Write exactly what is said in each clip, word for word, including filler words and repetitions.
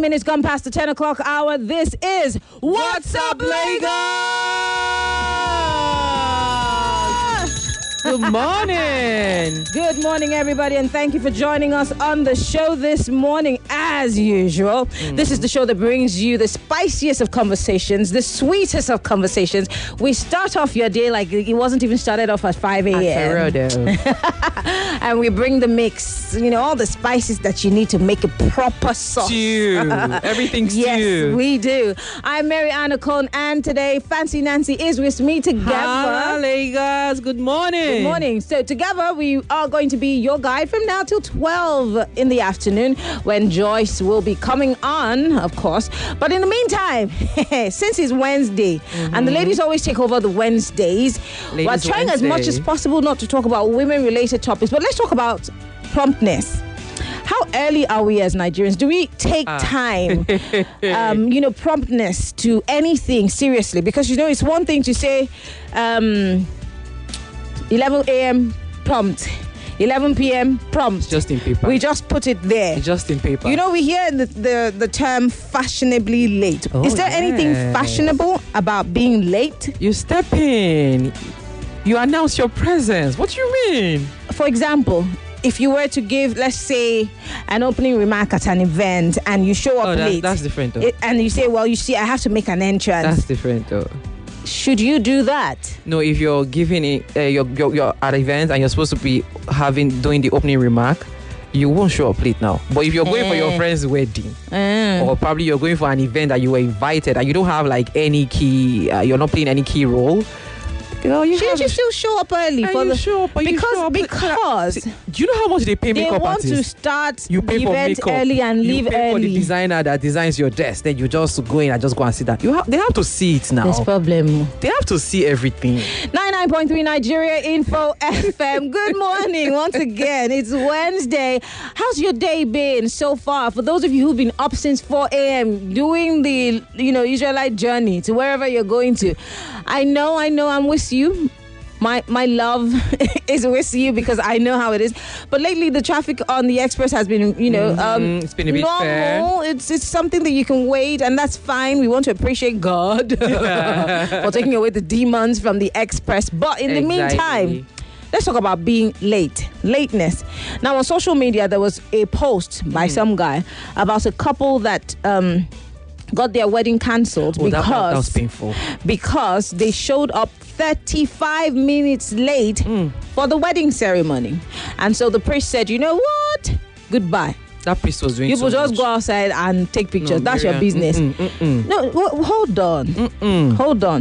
minutes gone past the ten o'clock hour. This is What's Up, Lagos? Good morning. Good morning, everybody, and thank you for joining us on the show this morning. As usual, mm. this is the show that brings you the spiciest of conversations, the sweetest of conversations. We start off your day like it wasn't even started off at five a.m. And we bring the mix, you know, all the spices that you need to make a proper sauce. Stew. Everything stew. Yes, we do. I'm Mary Anna Cone, and today Fancy Nancy is with me together. Hello, Lagos. Good morning. Good morning. So together we are going to be your guide from now till twelve in the afternoon, when Joyce will be coming on, of course. But in the meantime, since it's Wednesday, mm-hmm. and the ladies always take over the Wednesdays, ladies we're trying Wednesday. as much as possible not to talk about women-related topics, but let's talk about promptness. How early are we as Nigerians? Do we take ah. time, um, you know, promptness to anything seriously? Because, you know, it's one thing to say um, eleven a.m. prompt, eleven p.m. prompt. It's just in paper. We just put it there. It's just in paper. You know, we hear the, the, the term fashionably late. Oh, Is there yes. anything fashionable about being late? You step in. You announce your presence. What do you mean? For example, if you were to give, let's say, an opening remark at an event and you show up oh, that, late. That's different, though. It, and you say, well, you see, I have to make an entrance. That's different, though. Should you do that? No, if you're giving it, uh, you're, you're, you're at an event and you're supposed to be having doing the opening remark, you won't show up late now. But if you're going mm. for your friend's wedding, mm. or probably you're going for an event that you were invited and you don't have like any key, uh, you're not playing any key role, you know, you Shouldn't you still show up early? And for you the show up, because show up. because do you know how much they pay they makeup want artists? to start you pay the for event makeup early and you leave pay early. for the designer that designs your desk. Then you just go in and just go and sit down. You have they have to see it now. There's problem. They have to see everything. ninety-nine point three Nigeria Info F M. Good morning once again. It's Wednesday. How's your day been so far? For those of you who've been up since four a.m. doing the you know Israelite journey to wherever you're going to, I know, I know, I'm with you. My my love is with you because I know how it is. But lately, the traffic on the express has been, you know, um, mm-hmm. it's been a bit normal. fair. It's it's something that you can wait, and that's fine. We want to appreciate God for taking away the demons from the express. But in exactly. the meantime, let's talk about being late, lateness. Now, on social media, there was a post by mm. some guy about a couple that um, got their wedding cancelled oh, because that, that was painful. because they showed up thirty-five minutes late mm. for the wedding ceremony. And so the priest said, you know what? Goodbye. That priest was doing You so will just much. go outside and take pictures. No, That's Miriam. your business. Mm-mm, mm-mm. No, w- hold on. Mm-mm. Hold on.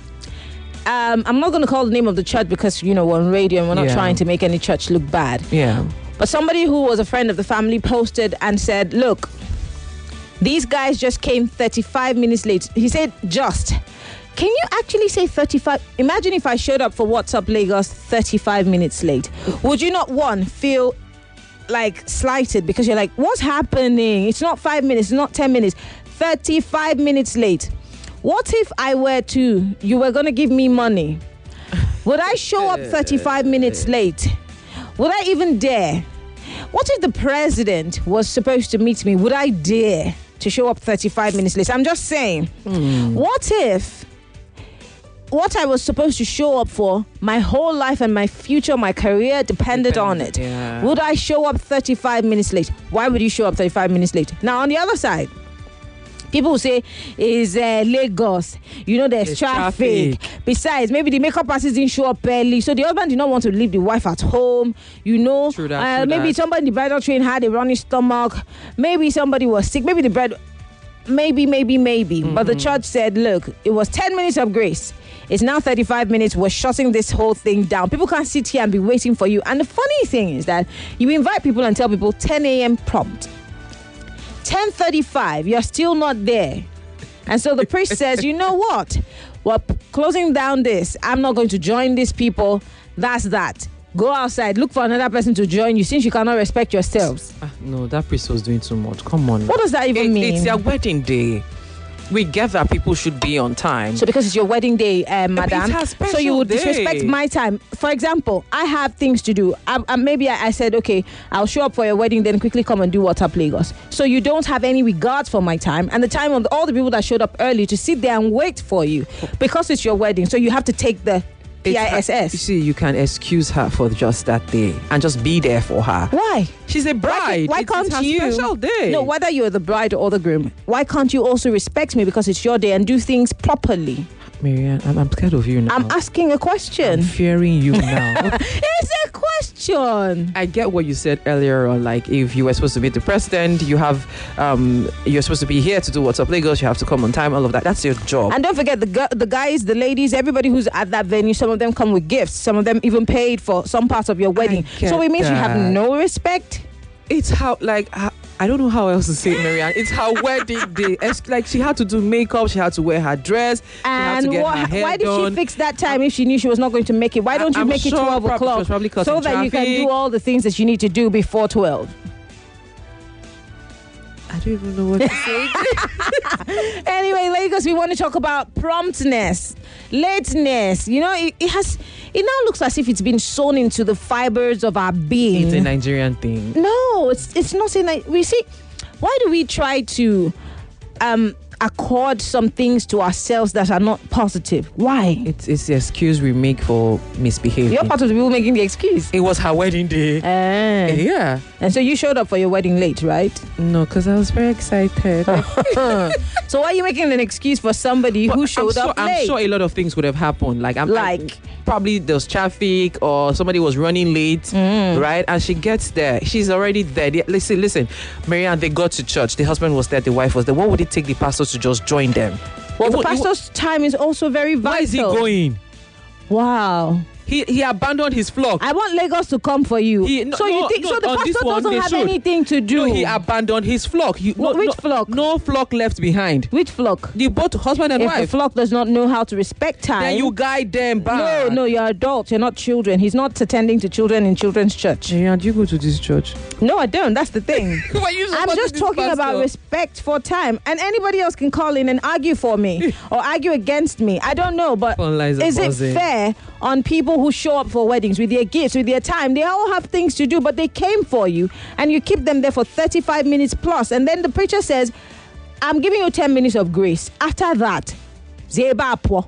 Um, I'm not going to call the name of the church because, you know, we're on radio and we're not yeah. trying to make any church look bad. Yeah. But somebody who was a friend of the family posted and said, look, these guys just came thirty-five minutes late. He said, just. Can you actually say thirty-five? Imagine if I showed up for What's Up Lagos thirty-five minutes late. Would you not, one, feel like slighted because you're like, what's happening? It's not five minutes, it's not ten minutes. thirty-five minutes late. What if I were to, you were going to give me money? Would I show up thirty-five minutes late? Would I even dare? What if the president was supposed to meet me? Would I dare to show up thirty-five minutes late? I'm just saying. Mm. What if what I was supposed to show up for, my whole life and my future, my career depended Depend, on it? Yeah. Would I show up thirty-five minutes late? Why would you show up thirty-five minutes late? Now, on the other side, people will say, is uh, Lagos, you know, there's, there's traffic. traffic. Besides, maybe the makeup artist didn't show up early, so the husband did not want to leave the wife at home, you know. True that, uh, true maybe that. somebody in the bridal train had a running stomach. Maybe somebody was sick. Maybe the bread... Maybe, maybe, maybe. Mm-hmm. But the church said, look, it was ten minutes of grace. It's now thirty-five minutes. We're shutting this whole thing down. People can't sit here and be waiting for you. And the funny thing is that you invite people and tell people ten a.m. prompt. ten thirty-five, you're still not there. And so the priest says, you know what? We're closing down this. I'm not going to join these people. That's that. Go outside, look for another person to join you since you cannot respect yourselves. Ah, no, that priest was doing too much. Come on. What does that even it, mean? It's their wedding day. we get that people should be on time. So because it's your wedding day, uh, madam, It's a special so you would day. disrespect my time. For example, I have things to do. I, I, maybe I, I said, okay, I'll show up for your wedding, then quickly come and do WhatsApp Lagos. So you don't have any regards for my time and the time of all the people that showed up early to sit there and wait for you because it's your wedding. So you have to take the P I S S. You see, you can excuse her for just that day and just be there for her. Why? She's a bride. Why, why It's- can't it's her you? special day. No, whether you're the bride or the groom, why can't you also respect me because it's your day and do things properly? Marianne, I'm, I'm scared of you now. I'm asking a question. I'm fearing you now. It's a question. I get what you said earlier on. Like, if you were supposed to meet the president, you have, um, you're supposed to be here to do What's Up Lagos. You have to come on time. All of that. That's your job. And don't forget the gu- the guys, the ladies, everybody who's at that venue. Some of them come with gifts. Some of them even paid for some parts of your wedding. get So it means you have that. no respect. It's how, like, how, I don't know how else to say it, Marianne. It's her wedding day. It's like she had to do makeup. She had to wear her dress. She had And to get what, her hair why did done. she fix that time if she knew she was not going to make it? Why don't you I'm make it sure twelve prob- she o'clock was probably caught so in that you can traffic. do all the things that you need to do before twelve? I don't even know what to say. Anyway, Lagos, we want to talk about promptness, lateness. You know, it, it has. It now looks as if it's been sewn into the fibers of our being. It's a Nigerian thing. No, it's it's not saying that. We see. Why do we try to um, accord some things to ourselves that are not positive? Why? It's it's the excuse we make for misbehaving. You're part of the people making the excuse. It was her wedding day. Ah. Yeah. And so you showed up for your wedding late, right? No, because I was very excited. So why are you making an excuse for somebody But who I'm showed sure, up I'm late? sure a lot of things would have happened. Like, I'm Like? I- probably there was traffic or somebody was running late, Mm. right? And she gets there. She's already there. They- listen, listen, Marianne, they got to church. The husband was there. The wife was there. What would it take the pastor to just join them? Well, It the would- it would- pastor's time is also very vital. Where is he going? Wow. He he abandoned his flock. I want Lagos to come for you. He- no, so you no, think no, so? The on this pastor one, doesn't they have should. anything to do. No, he abandoned his flock. You, Wh- no, which no, flock? No flock left behind. Which flock? The both husband and If the wife. flock does not know how to respect time, Then you guide them no, back. no, you're adults. You're not children. He's not attending to children in children's church. Marianne, do you go to this church? No, I don't. That's the thing. Why are you I'm supporting just this talking pastor? about respect for time, and anybody else can call in and argue for me or argue against me. I don't know, but Phone lines are is it buzzing. fair on people who show up for weddings with their gifts, with their time? They all have things to do, but they came for you, and you keep them there for thirty-five minutes plus, and then the preacher says, "I'm giving you ten minutes of grace." After that, zebapo.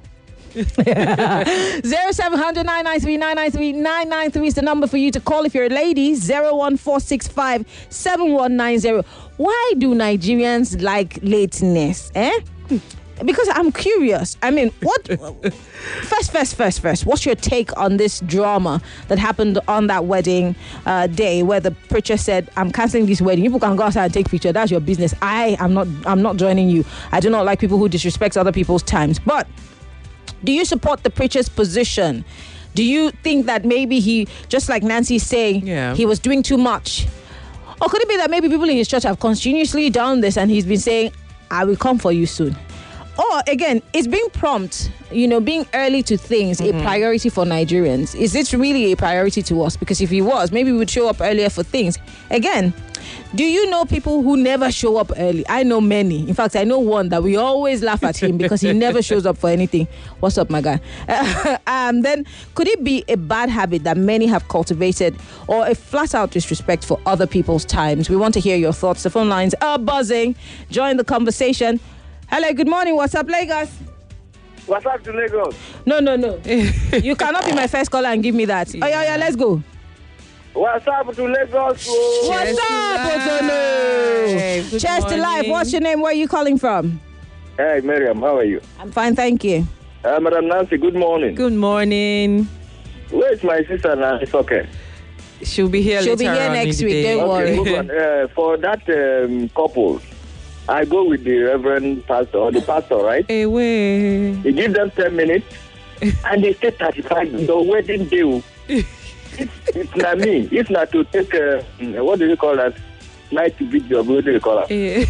Zero seven hundred nine nine three nine nine three nine nine three is the number for you to call if you're a lady. Zero one four six five seven one nine zero. Why do Nigerians like lateness? Eh? Because I'm curious. I mean, what? first, first, first, first. What's your take on this drama that happened on that wedding uh, day, where the preacher said, "I'm canceling this wedding. People can go outside and take picture. That's your business. I am not. I'm not joining you. I do not like people who disrespect other people's times." But do you support the preacher's position? Do you think that maybe he, just like Nancy's saying, Yeah. he was doing too much? Or could it be that maybe people in his church have continuously done this and he's been saying, "I will come for you soon"? Or again, is being prompt, you know, being early to things Mm-hmm. a priority for Nigerians? Is it really a priority to us? Because if it was, maybe we would show up earlier for things. Again, do you know people who never show up early? I know many. In fact, I know one that we always laugh at him because he never shows up for anything. What's up, my guy? Uh, um, then could it be a bad habit that many have cultivated, or a flat out disrespect for other people's times? We want to hear your thoughts. The phone lines are buzzing. Join the conversation. Hello, good morning. What's up, Lagos? What's up to Lagos? No, no, no. You cannot be my first caller and give me that. Yeah. Oh, yeah, yeah, let's go. What's up to Lagos? Oh? What's Cheers up, to Otono? life. Good Cheers to life. morning. What's your name? Where are you calling from? Hey, Miriam, how are you? I'm fine, thank you. Uh, Madam Nancy, good morning. Good morning. Where is my sister now? It's okay. She'll be here She'll be later here on next in the week, day. don't worry. Okay, move on. Uh, for that um, couple, I go with the Reverend Pastor, or the pastor, right? Away. He give them ten minutes, and they stay thirty-five. The wedding day. It's, it's not me. It's not to take, uh, what do you call that? Night video, what do you call it? Eh.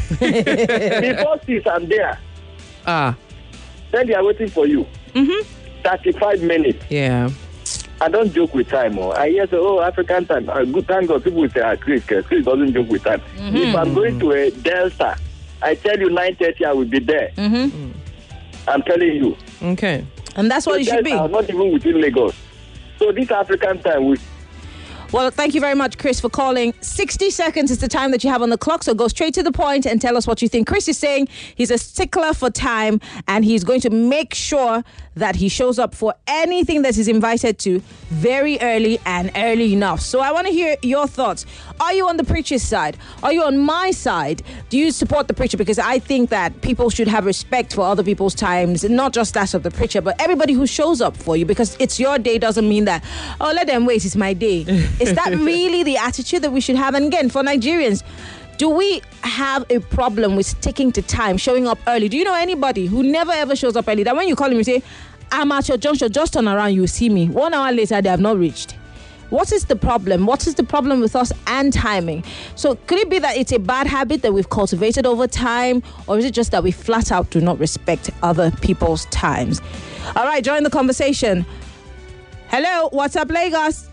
The first is I'm there. Ah, Then they are waiting for you. Mm-hmm. thirty-five minutes. yeah. I don't joke with time. Oh. I hear say, oh, African time. Uh, good, thank God. People will say, ah, Chris, Chris Chris doesn't joke with time. Mm-hmm. If I'm going to a Delta, I tell you nine thirty, I will be there. Mm-hmm. I'm telling you. Okay. And that's what So it should be. I'm not even within Lagos. So this African time, we Well, thank you very much, Chris, for calling. sixty seconds is the time that you have on the clock, so go straight to the point and tell us what you think. Chris is saying he's a stickler for time, and he's going to make sure that he shows up for anything that he's invited to very early and early enough. So I want to hear your thoughts. Are you on the preacher's side? Are you on my side? Do you support the preacher? Because I think that people should have respect for other people's times, not just that of the preacher, but everybody who shows up for you, because it's your day doesn't mean that, oh, let them wait, it's my day. Is that really the attitude that we should have? And again, for Nigerians, do we have a problem with sticking to time, showing up early? Do you know anybody who never ever shows up early, that when you call him, you say, I'm at your junction, just turn around, you see me. One hour later, they have not reached. What is the problem? What is the problem with us and timing? So could it be that it's a bad habit that we've cultivated over time, or is it just that we flat out do not respect other people's times? All right, join the conversation. Hello, what's up, Lagos?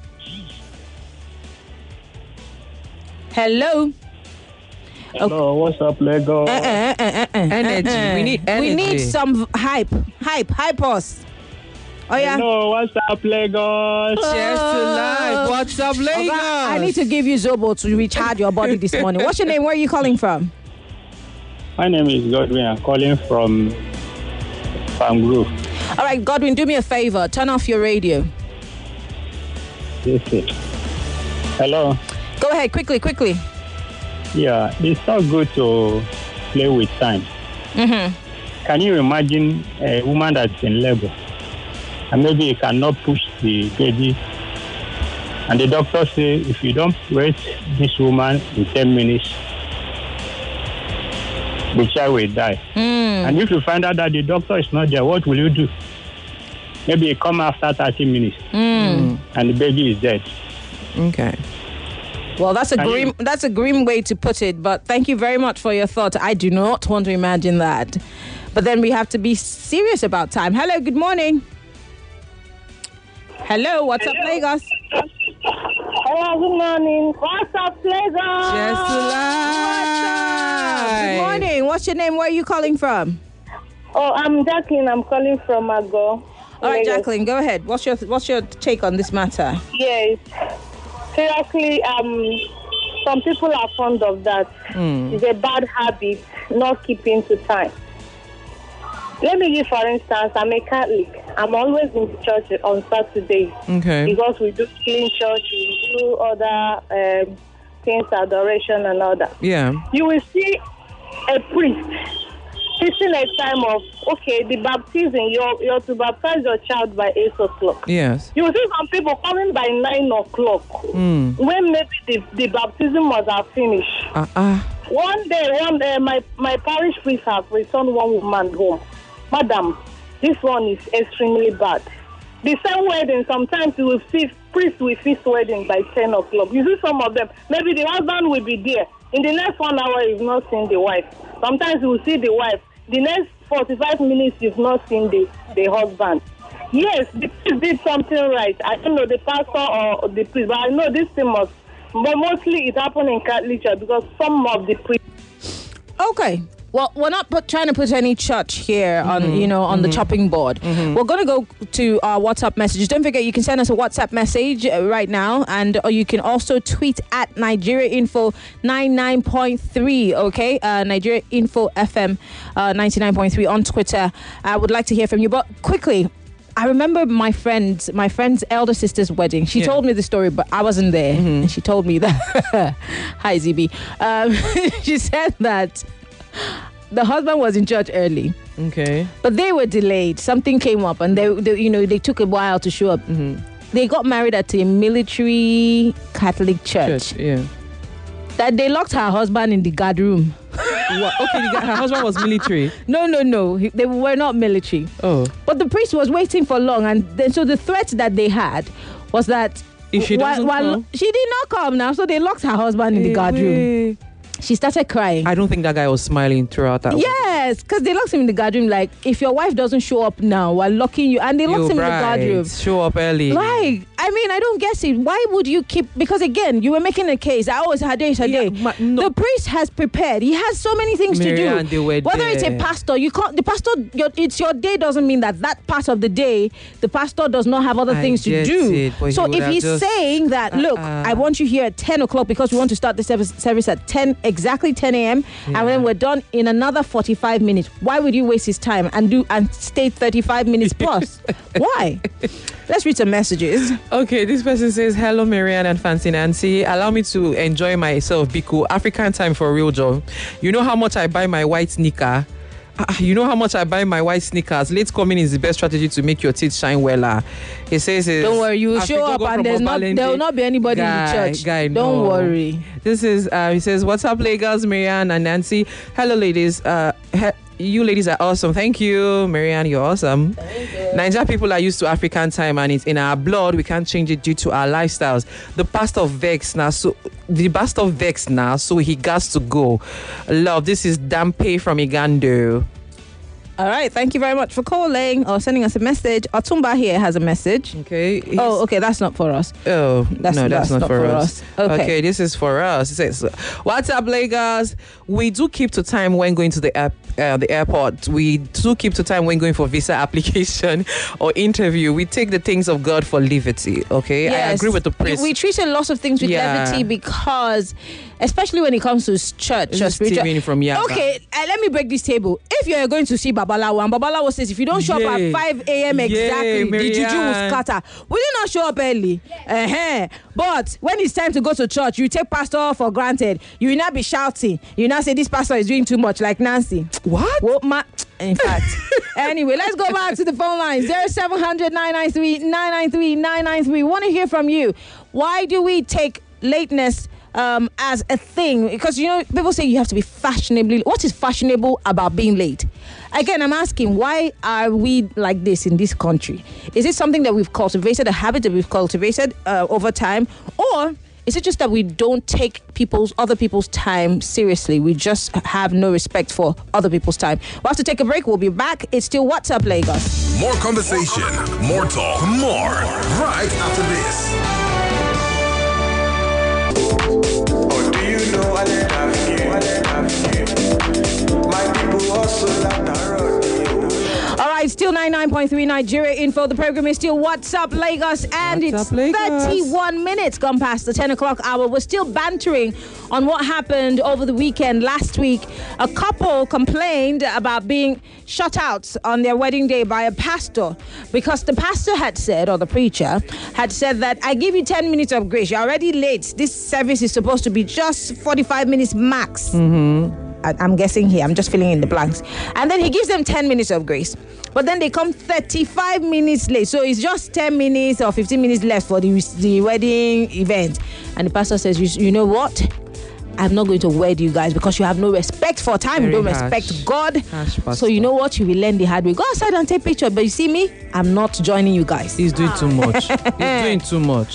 Hello. Hello, what's up, Lego? Uh, uh, uh, uh, uh, Energy. uh, uh. We need energy. We need some hype. Hype. Hype us. Oh, yeah. Hello, what's up, Lagos? Cheers to life. What's up, Lagos? Oga, I need to give you Zobo to recharge your body this morning. What's your name? Where are you calling from? My name is Godwin. I'm calling from Farm Grove. All right, Godwin, do me a favor. Turn off your radio. Yes, sir. Hello. Go ahead, quickly, quickly. Yeah, it's not good to play with time. Mm-hmm. Can you imagine a woman that's in labor and maybe you cannot push the baby, and the doctor say if you don't wait this woman in ten minutes, the child will die. Mm. And if you find out that the doctor is not there, what will you do? Maybe you come after thirty minutes Mm. and the baby is dead. Okay. Well, that's a Can grim you- that's a grim way to put it, but thank you very much for your thought. I do not want to imagine that. But then we have to be serious about time. Hello, good morning. Hello, what's up, Lagos? Hello, good morning. What's up, Lagos? Cheers to life. Good morning. What's your name? Where are you calling from? Oh, I'm Jacqueline. I'm calling from Ago. All right, Lagos. Jacqueline, go ahead. What's your what's your take on this matter? Yes. Seriously, um, some people are fond of that. Mm. It's a bad habit, not keeping to time. Let me give, for instance, I'm a Catholic. I'm always in church on Saturdays Okay. because we do clean church, we do other um, things, adoration and all that. Yeah. You will see a priest fixing a time of, okay, the baptism, you're, you're to baptize your child by eight o'clock. Yes. You will see some people coming by nine o'clock Mm. when maybe the, the baptism must have finished. Uh uh. One day, one day, my, my parish priest has returned one woman home. Madam, this one is extremely bad. The same wedding, sometimes you will see priest will fix wedding by ten o'clock. You see some of them, maybe the husband will be there. In the next one hour, you've not seen the wife. Sometimes you will see the wife. The next forty-five minutes, you've not seen the, the husband. Yes, the priest did something right. I don't know the pastor or the priest, but I know this thing must. But mostly it happened in Catholic Church because some of the priests. Okay. Well, we're not put, trying to put any church here on, you know, on the chopping board. We're going to go to our WhatsApp messages. Don't forget, you can send us a WhatsApp message uh, right now, and or you can also tweet at Nigeria Info ninety-nine point three, okay? Uh, Nigeria Info F M uh, ninety-nine point three on Twitter. I would like to hear from you. But quickly, I remember my friend's my friend's elder sister's wedding. She Yeah. told me the story, but I wasn't there. And she told me that. Hi, Z B. Um, she said that the husband was in church early, Okay. but they were delayed. Something came up, and they, they you know, they took a while to show up. Mm-hmm. They got married at a military Catholic church. Church. Yeah. That they locked her husband in the guard room. What? Okay. The guy, her husband was military. No, no, no. He- They were not military. Oh. But the priest was waiting for long, and then so the threat that they had was that If she while- doesn't while- come? she did not come now, so they locked her husband in the guard room. She started crying. I don't think that guy was smiling throughout that. Yeah, Yes, because they locked him in the guard room. Like, if your wife doesn't show up now, we're locking you. And they locked You him bride, in the guard room. show up early. Like, I mean, I don't get it. Why would you keep? Because again, you were making a case. I always had it today. Yeah, but no- The priest has prepared. He has so many things Marianne, to they do. were Whether it's a there. pastor, you can't. The pastor, your, it's your day doesn't mean that that part of the day the pastor does not have other I things to get do. it, but So he would if have he's just- saying that, look, Uh-uh. I want you here at ten o'clock because we want to start the service, service at ten, exactly ten a.m. Yeah. and then we're done in another forty-five minutes. Why would you waste his time and do and stay thirty-five minutes plus? Why? Let's read some messages. Okay, this person says, hello, Marianne and Fancy Nancy. Allow me to enjoy myself, Biku. African time for a real job. You know how much I buy my white sneaker? Ah, you know how much I buy my white sneakers? Late coming is the best strategy to make your teeth shine weller. He says, Don't worry, you will show up and there's not there will not be anybody guy, in the church. Guy, Don't no. worry. This is, uh, he says, what's up, Lagos, Marianne and Nancy? Hello, ladies. Uh, he- you ladies are awesome. Thank you, Marianne. You're awesome. Nigeria people are used to African time and it's in our blood. We can't change it due to our lifestyles. The pastor vex now, so the pastor vex now, so he got to go. Love. This is Dampe from Igando. All right, thank you very much for calling or sending us a message. Otumba here has a message. Okay. he's- Oh, okay, that's not for us. Oh, That's- no, that's, that's not, for, us. Okay. Okay, this is for us. It says, what's up, Lagos? We do keep to time when going to the app, uh, the airport. We do keep to time when going for visa application or interview. We take the things of God for liberty. Okay, I Yes. agree with the priest. We treat a lot of things with Yeah. levity because, especially when it comes to church This or is spiritual. Steven from Yaba. Okay, uh, let me break this table. If you're going to see Babalawo and Babalawo says if you don't show up Yay. at five a.m. exactly, Yay, the juju will Marianne. scatter. Will you not show up early? Uh-huh. But when it's time to go to church, you take pastor for granted. You will not be shouting. You will not say this pastor is doing too much, like Nancy. What? Well, ma- in fact. Anyway, let's go back to the phone line. zero seven hundred nine nine three nine nine three nine nine three. Want to hear from you. Why do we take lateness um, as a thing? Because, you know, people say you have to be fashionably. What is fashionable about being late? Again, I'm asking, why are we like this in this country? Is it something that we've cultivated, a habit that we've cultivated uh, over time? Or is it just that we don't take people's other people's time seriously? We just have no respect for other people's time. We'll have to take a break. We'll be back. It's still What's Up, Lagos. More conversation, more talk, more right after this. Oh, do you know I love you? I love you. My people also love the road. All right, still ninety-nine point three Nigeria Info. The program is still What's Up, Lagos, and What's it's up, Lagos? thirty-one minutes gone past the ten o'clock hour. We're still bantering on what happened over the weekend. Last week, a couple complained about being shut out on their wedding day by a pastor because the pastor had said, or the preacher had said that I give you ten minutes of grace. You're already late. This service is supposed to be just forty-five minutes max. Mm-hmm. I- I'm guessing here. I'm just filling in the blanks. And then he gives them ten minutes of grace. But then they come thirty-five minutes late. So it's just ten minutes or fifteen minutes left for the, the wedding event. And the pastor says, you, you know what? I'm not going to wed you guys because you have no respect for time. Very you don't harsh. respect God. Harsh So pastor. you know what? You will learn the hard way. Go outside and take picture. But you see me? I'm not joining you guys. He's doing too much. He's doing too much.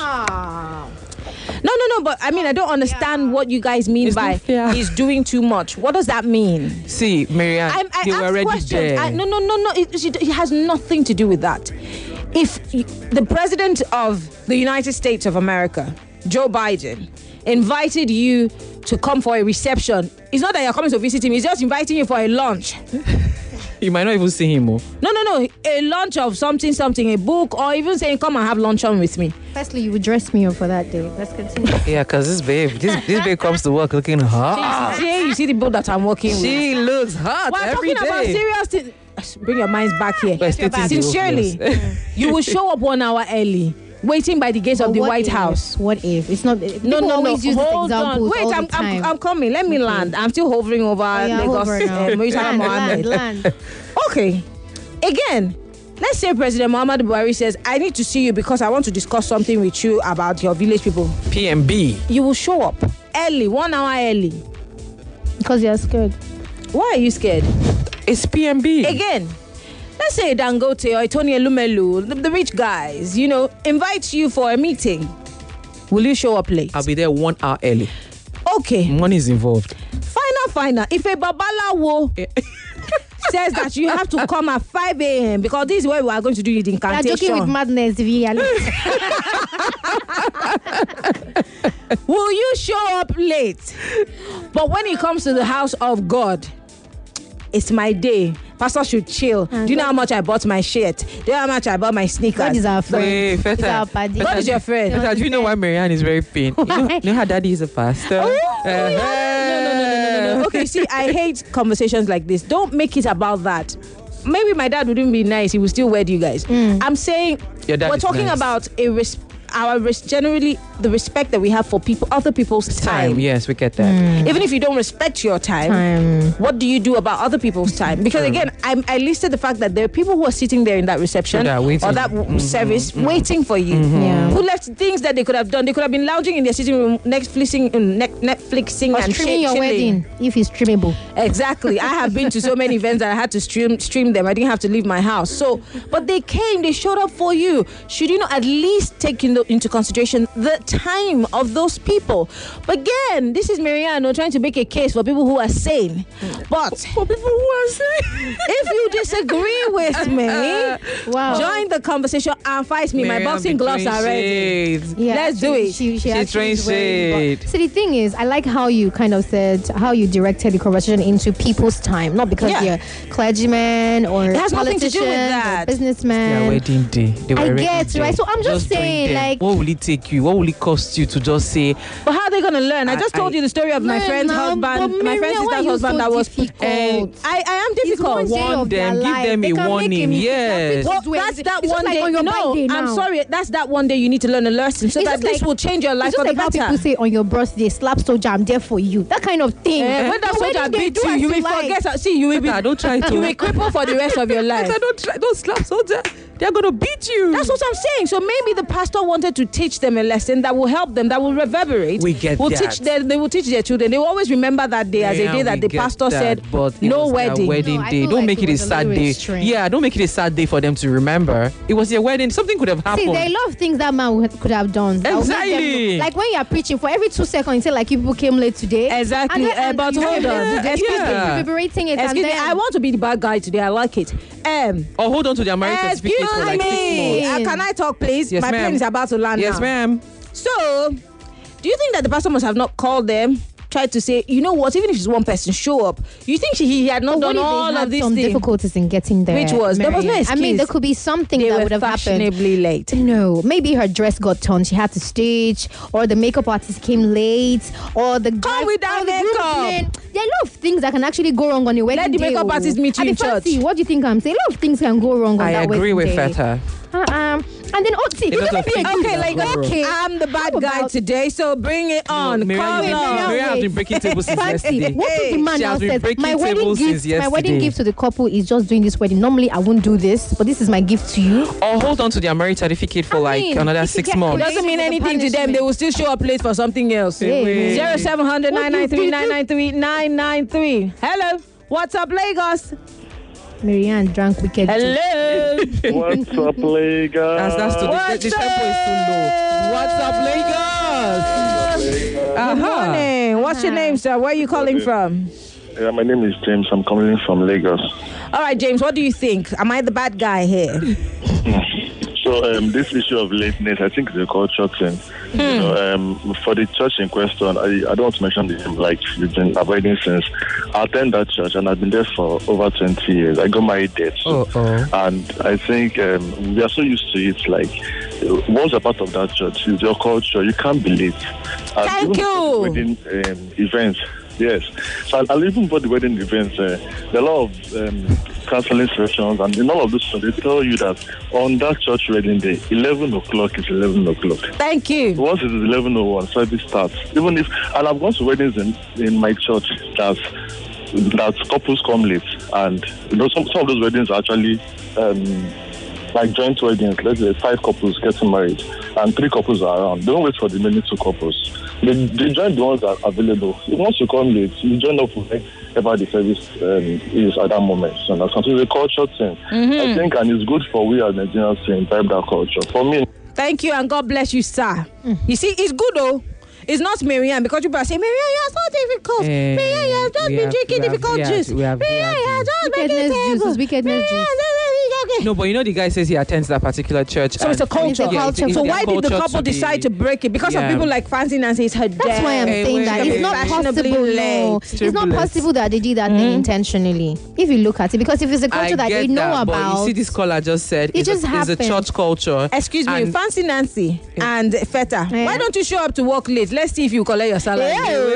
No, no, no. But I mean, I don't understand what you guys mean It's by not fair. he's doing too much. What does that mean? See, Marianne, I, I they were ask already questions. there. I, no, no, no, no. It, it has nothing to do with that. If y- the president of the United States of America, Joe Biden, invited you to come for a reception, it's not that you're coming to visit him. He's just inviting you for a lunch. You might not even see him. Oh. No, no, no. A lunch of something, something, a book, or even saying, come and have luncheon with me. Firstly, you would dress me up for that day. Let's continue. Yeah, because this babe, this, this babe comes to work looking hot. See, you see the people that I'm working with. She looks hot We're every talking about day. serious things. Bring your minds back here. But stating the Sincerely, obvious. you will show up one hour early, waiting by the gates of But the what White if, House. What if? It's not. No, people no, no. always use this Hold example on. Wait, all I'm, the time. I'm, I'm coming. Let me land. I'm still hovering over Oh, yeah, Lagos. hover now. Uh, Murtala land, Mohammed. land, land. Okay. Again, let's say President Muhammad Buhari says, I need to see you because I want to discuss something with you about your village people. P M B. You will show up early, one hour early. Because you're scared. Why are you scared? It's P M B. Again, let's say Dangote or Tony Elumelu, the, the rich guys, you know, invite you for a meeting. Will you show up late? I'll be there one hour early. Okay. Money is involved. Final, final. If a babalawo says that you have to come at five a.m. because this is where we are going to do the You're incantation. joking with madness, really. Will you show up late? But when it comes to the house of God, it's my day. Pastor should chill. And do you know God- how much I bought my shirt? Do you know how much I bought my sneakers? God is our friend. Wait, He's Feta. our paddy. God is your friend. You know Feta, do you know why Marianne is very pain? You know, you know her daddy is a pastor. Oh, Uh-huh. No, no, no, no, no, no. Okay, see, I hate conversations like this. Don't make it about that. Maybe my dad wouldn't be nice. He would still wed you guys. I'm saying Your dad we're is talking nice. about a res- our res- generally the respect that we have for people, other people's time. Time, yes, we get that. Even if you don't respect your time, Time. what do you do about other people's time? Because again, I'm, I listed the fact that there are people who are sitting there in that reception Yeah, waiting. or that w- service waiting for you, Yeah. who left things that they could have done. They could have been lounging in their sitting room, Netflixing, uh, ne- Netflixing Or and streaming your chilling. wedding if it's streamable. Exactly. I have been to so many events that I had to stream stream them. I didn't have to leave my house. So, but they came, they showed up for you. Should you not at least take in the, into consideration the time of those people? But again, this is Mariano trying to make a case for people who are sane. But For people who are saying, if you disagree with me, Wow. join the conversation and fight me. My Marianne boxing be gloves throwing are ready. shades. Yeah, Let's do she- it. She, she She's actually throwing is wearing- shade. So the thing is, I like how you kind of said how you directed the conversation into people's time, not because Yeah. you're clergymen or It has nothing to do with politicians or that. Their businessmen. wedding day. They were I ready get, there. right? So I'm just join saying, them. like- what will it take you? What will it cost you to just say, But how are they going to learn? I I- just told I- you the story of my Learn friend's now, husband, but my Marianne, friend's why are sister's you husband so that was. difficult? I, I am It's difficult. one day Warn of them, their give life. them They a can make warning, mistake. yes. Well, It's that's just that it's one just like day. on your No, birthday I'm now. sorry. That's that one day you need to learn a lesson so It's that just this like- will change your life It's for just the like how better. people say on your birthday, slap soldier, I'm there for you. That kind of thing. Eh, when that The soldier wedding day, beat do you, as you will like. forget. See, you will be. Feta, don't try to. You will cripple for the rest of your life. Feta, don't try, don't slap soldier. They're gonna beat you. That's what I'm saying. So maybe the pastor wanted to teach them a lesson that will help them, that will reverberate. We get will that. teach them. They will teach their children. They will always remember that day as a Yeah, day that we the get pastor that, said but it no was their wedding. wedding No, I day. feel Don't like make it it a was a sad little day. extreme. Yeah, don't make it a sad day for them to remember. It was their wedding. Something could have See, happened. there are a lot of things that man would- could have done. that would make them Exactly. look- Like when you are preaching, for every two seconds, you say like you people came late today. Exactly. And then- Uh, and but you hold came on. late today. Excuse You me. keep reverberating it. Excuse and me. then, I want to be the bad guy today. I like it. Um. Or hold on to their marriage certificate Excuse for like six me. months. Uh, can I talk, please? Yes, My ma'am. plane is about to land Yes, now. ma'am. So, do you think that the pastor must have not called them, tried to say, you know what, even if it's one person, show up? You think she, he had not But what done if they all had of these some things? difficulties in getting there? Which was? There was no Marianne? I mean, excuse. there could be something They that were would have happened. fashionably late. No, maybe her dress got torn. She had to stage, or the makeup artist came late, or the Come with that or the makeup. groomsmen. There are a lot of things that can actually go wrong on your wedding Let the day. makeup oh. artist meet you At in the fancy, church. what do you think I'm saying? A lot of things can go wrong on I that agree wedding with day. Feta. Uh-uh. And then, oh, see, It's let not me a be a thing. Okay, Like, like, okay. I'm the bad How guy about- today, so bring it on. Marianne, Call Marianne, on. Marianne has wait. been breaking tables since Fancy. yesterday. What if the man She now has been says, breaking my wedding tables gift, since my wedding yesterday." gift to the couple is just doing this wedding. Normally, I won't do this, but this is my gift to you. Or hold on to their marriage certificate for I like mean, another if you six get months. creative Doesn't mean with the anything to them. They punishment. will still show up late for something else. Hey, Zero seven hundred nine nine three What nine nine three nine nine three. Hello. What's up, Lagos? Marianne drank wicked. Hello. What's up, Lagos? That's that's too, the, What's the tempo is too low. What's up, Lagos? Good Uh-huh. morning. What's your name, sir? Where are you calling from? Yeah, my name is James. I'm coming from Lagos. All right, James, what do you think? Am I the bad guy here? So um, this issue of lateness, I think it's a culture thing. You know, um, for the church in question, I, I don't want to mention the name, like you've been avoiding since. I attend that church and I've been there for over twenty years. I got married there too. Oh, oh. And I think um, we are so used to it. Like, once a part of that church, it's your culture. You can't be late. And Thank even you. for the wedding um, events. Yes. So I'll, I'll even for the wedding events, uh, there are a lot of um, counseling sessions, and in all of this, they tell you that on that church wedding day, eleven o'clock is eleven o'clock. Thank you. Once it is eleven oh one, service starts. Even if, and I've gone to weddings in, in my church that that couples come late, and you know some, some of those weddings are actually um, like joint weddings. Let's say five couples getting married, and three couples are around. They don't wait for the many two couples. They, they join the ones that are available. Once you come late, you join up with whatever the service um, is at that moment. So that's it's a culture thing. I think, and it's good for we as Nigerians to imbibe that culture. For me. Thank you, and God bless you, sir. You see, it's good though. It's not Marianne because people are saying, Marianne, you're so difficult. Eh, Marianne, you have just we been have- drinking we have difficult had- juice. we have Marianne, had you have just been Wickedness drinking juice, table. it's wickedness Marianne, juice. okay. No, but you know the guy says he attends that particular church. So it's a and- culture. It's a Yeah, culture. it's So their why did the culture couple be- decide to break it? Because of Yeah. people like Fancy Nancy, it's her dad. That's why I'm Eh, saying wait, that wait, it's not wait. possible. Fashionably No, late. it's not Turbulence. possible that they did that thing intentionally. If you look at it, because if it's a culture I that get they know that, about, but you see, this caller just said It it's, just a, it's a happened. church culture. Excuse me, And- Fancy Nancy and Feta. Yeah. Why don't you show up to work late? Let's see if you collect your salary.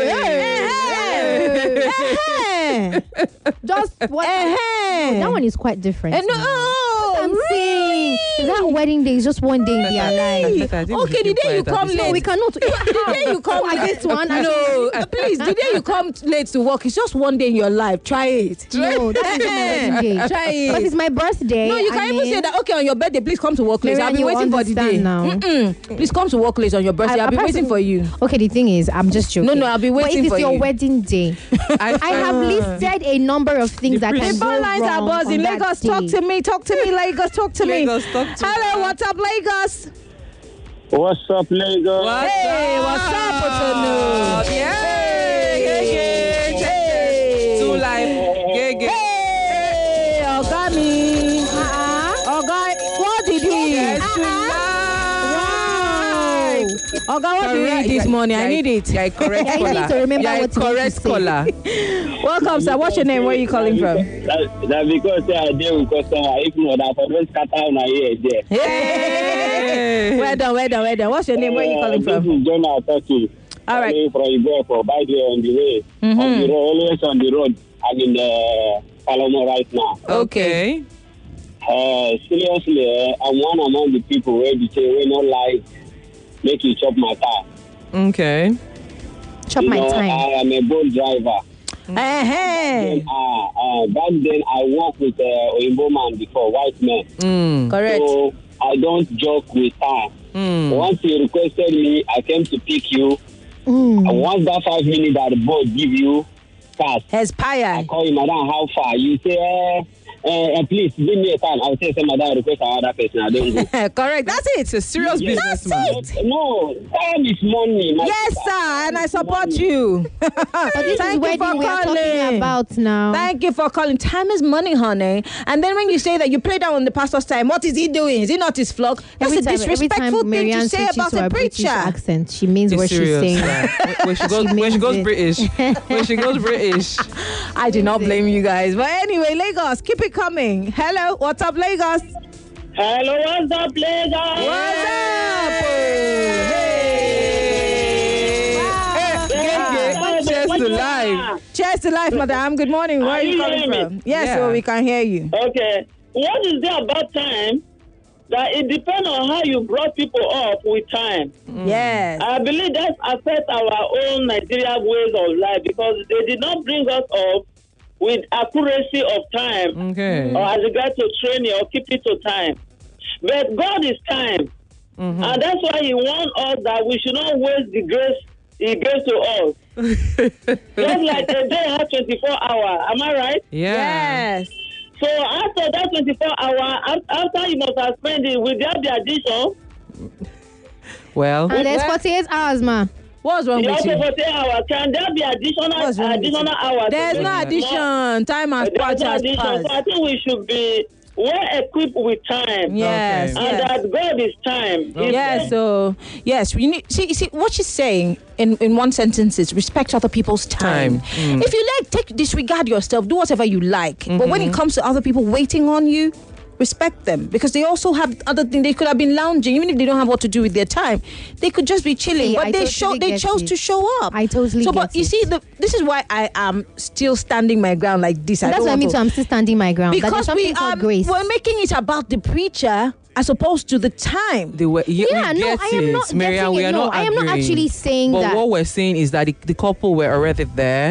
Eh, just what eh, eh. that one is quite different. Eh, no, now. I'm saying that wedding day is just one day in their life. I think we Okay, should the keep day you quiet at come this late, No, we cannot. the day you come Oh, I late get one. No, please, the day you come late to work, it's just one day in your life. Try it. No, that's not my wedding day. Try it. But it's my birthday. No, you I can even mean, say that. Okay, on your birthday, please come to work late. Marianne, I've been you waiting for the day. understand now. Mm-mm. Please come to work late on your birthday. I- I've been apart waiting from- for you. Okay, the thing is, I'm just joking. No, no, I'll be waiting But if for it's your you. wedding day, I, I have listed a number of things that The can The go phone lines are wrong buzzing. on that Lagos, talk day. to me. Talk to me, Lagos. Talk to me. Lagos, talk to Hello, me. what's up, Lagos? What's up, Lagos? What's Hey, up? what's up, Otonu? Yeah, yeah, yeah. Hey. Two life, yeah, yeah. Hey, Ogami. Uh-uh. Oga, what did he eat? Wow. Oga, what did you eat this morning? I need it. Yeah, correct Yeah, you need caller. to remember Yeah, what you need to correct say. caller. Welcome, sir. What's your name? Where are you calling from? That, that because say I deal with customer. If not, that for don't scatter on here there. Hey. Well done, well done, well done. What's your name? Where are you calling This from? is Jonah talking. All right. Coming from Igbo, by the way, on the way. Mhm. On the road, always on the road. I'm in the Palomo right now. Okay. Uh, seriously, uh, I'm one among the people where they say we not like make you chop my car. Okay. Chop you my know, time. I am a boat driver. Hey, hey. And, uh, uh, back then, I worked with uh, Oyinbo man before, white man. Mm. Correct. So I don't joke with time. Mm. Once you requested me, I came to pick you. Mm. And once that five minutes that the boat give you fast, I Aspire. call you, madam, how far? You say, eh, eh, eh, please give me a time. I'll say, say, madam, request another person. I don't go. Correct. That's it. It's a serious Yes. businessman. That's it. No, time is money. my Yes, sister. sir, and I support you. But this Thank is you wedding for we are talking calling. about now. Thank you for calling. Time is money, honey. And then when you say that you play down on the pastor's time, what is he doing? Is he not his flock? That's every a time, every disrespectful time thing Marianne to say switches about to a a British preacher. accent, she means It's what she's serious. saying. Yeah. When she goes, She when she means goes it. British, when she goes British. I do not blame you guys. But anyway, Lagos, keep it coming. Hello, what's up, Lagos? Hello, what's up, Lagos? What's up? Hey, cheers to life. Cheers to life, madam. Good morning. Where are Are you you calling hearing me? from? Yes, Yeah. so we can hear you. Okay. What is there about time? That it depends on how you brought people up with time. Yes. I believe that affects our own Nigerian ways of life because they did not bring us up with accuracy of time Okay. or as regard to training or keep it to time. But God is time. Mhm. And that's why he warned us that we should not waste the grace he gave to us. Just like a day has twenty-four hours. Am I right? Yeah. Yes. So after that twenty-four hour, af- after you must have spent it, will there be addition? Well, And there's forty-eight hours, ma. What's wrong You with also you? for ten hours. Can there be additional What's wrong with additional you? hours? There's no addition. Time has There's passed. no has addition. So I passed. think we should be well equipped with time. Yes. Okay. And yes. that God is time. He Yeah, said- so yes, we need see see what she's saying in, in one sentence is respect other people's time. Time. Mm. If you like, take disregard yourself, do whatever you like. But when it comes to other people waiting on you, respect them because they also have other things. They could have been lounging, even if they don't have what to do with their time. They could just be chilling, See, but I they totally show they get chose it. to show up. I totally So, but get you it. see, the, this is why I am still standing my ground like this. I That's don't why want me to- too. I'm still standing my ground. That there's because something we called are grace. we're making it about the preacher as opposed to the time. the way, yeah, Yeah, we no, get I am it, not Marianne, getting we it. are No, not I am not arguing. actually saying but that. what we're saying is that the, the couple were already there.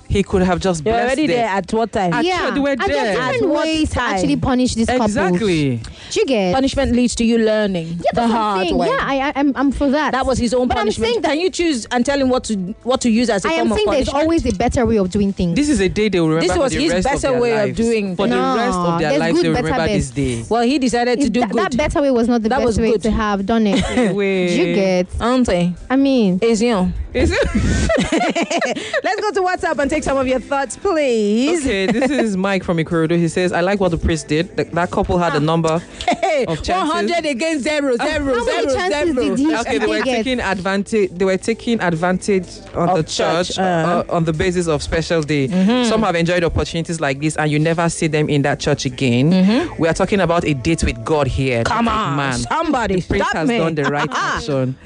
he could have just You're blessed already them. there at what time? At Yeah, church, they were and there there. are different What ways to time? actually punish these couples. Exactly. Do you get? Punishment leads to you learning Yeah, the that's what I'm hard saying. way. Yeah, I, I, I'm, I'm for that. That was his own But I'm punishment. saying that- Can you choose and tell him what to what to use as a I form am of saying there's punishment? always a better way of doing things. This is a day they will remember This for was the his rest better of their way of lives. doing For No, the rest of their there's lives, good, they will better remember best. this day. Well, he decided to Is do that, good. that better way was not the That best was way good. to have done it. Wait. Do you get? Aren't they? I mean, Is you. Is it? Let's go to WhatsApp and take some of your thoughts, please. Okay, this is Mike from Ikorodu. He says, I like what the priest did. That, that couple had a number Hey, of chances. one hundred against zero, zero, How many zero, chances zero. did he- Okay, they were Get. taking advantage. They were taking advantage on Of the church, church, uh-huh. uh, on the basis of special day. Some have enjoyed opportunities like this, and you never see them in that church again. We are talking about a date with God here. Come not a on, man. somebody The priest stop has me. done the right action.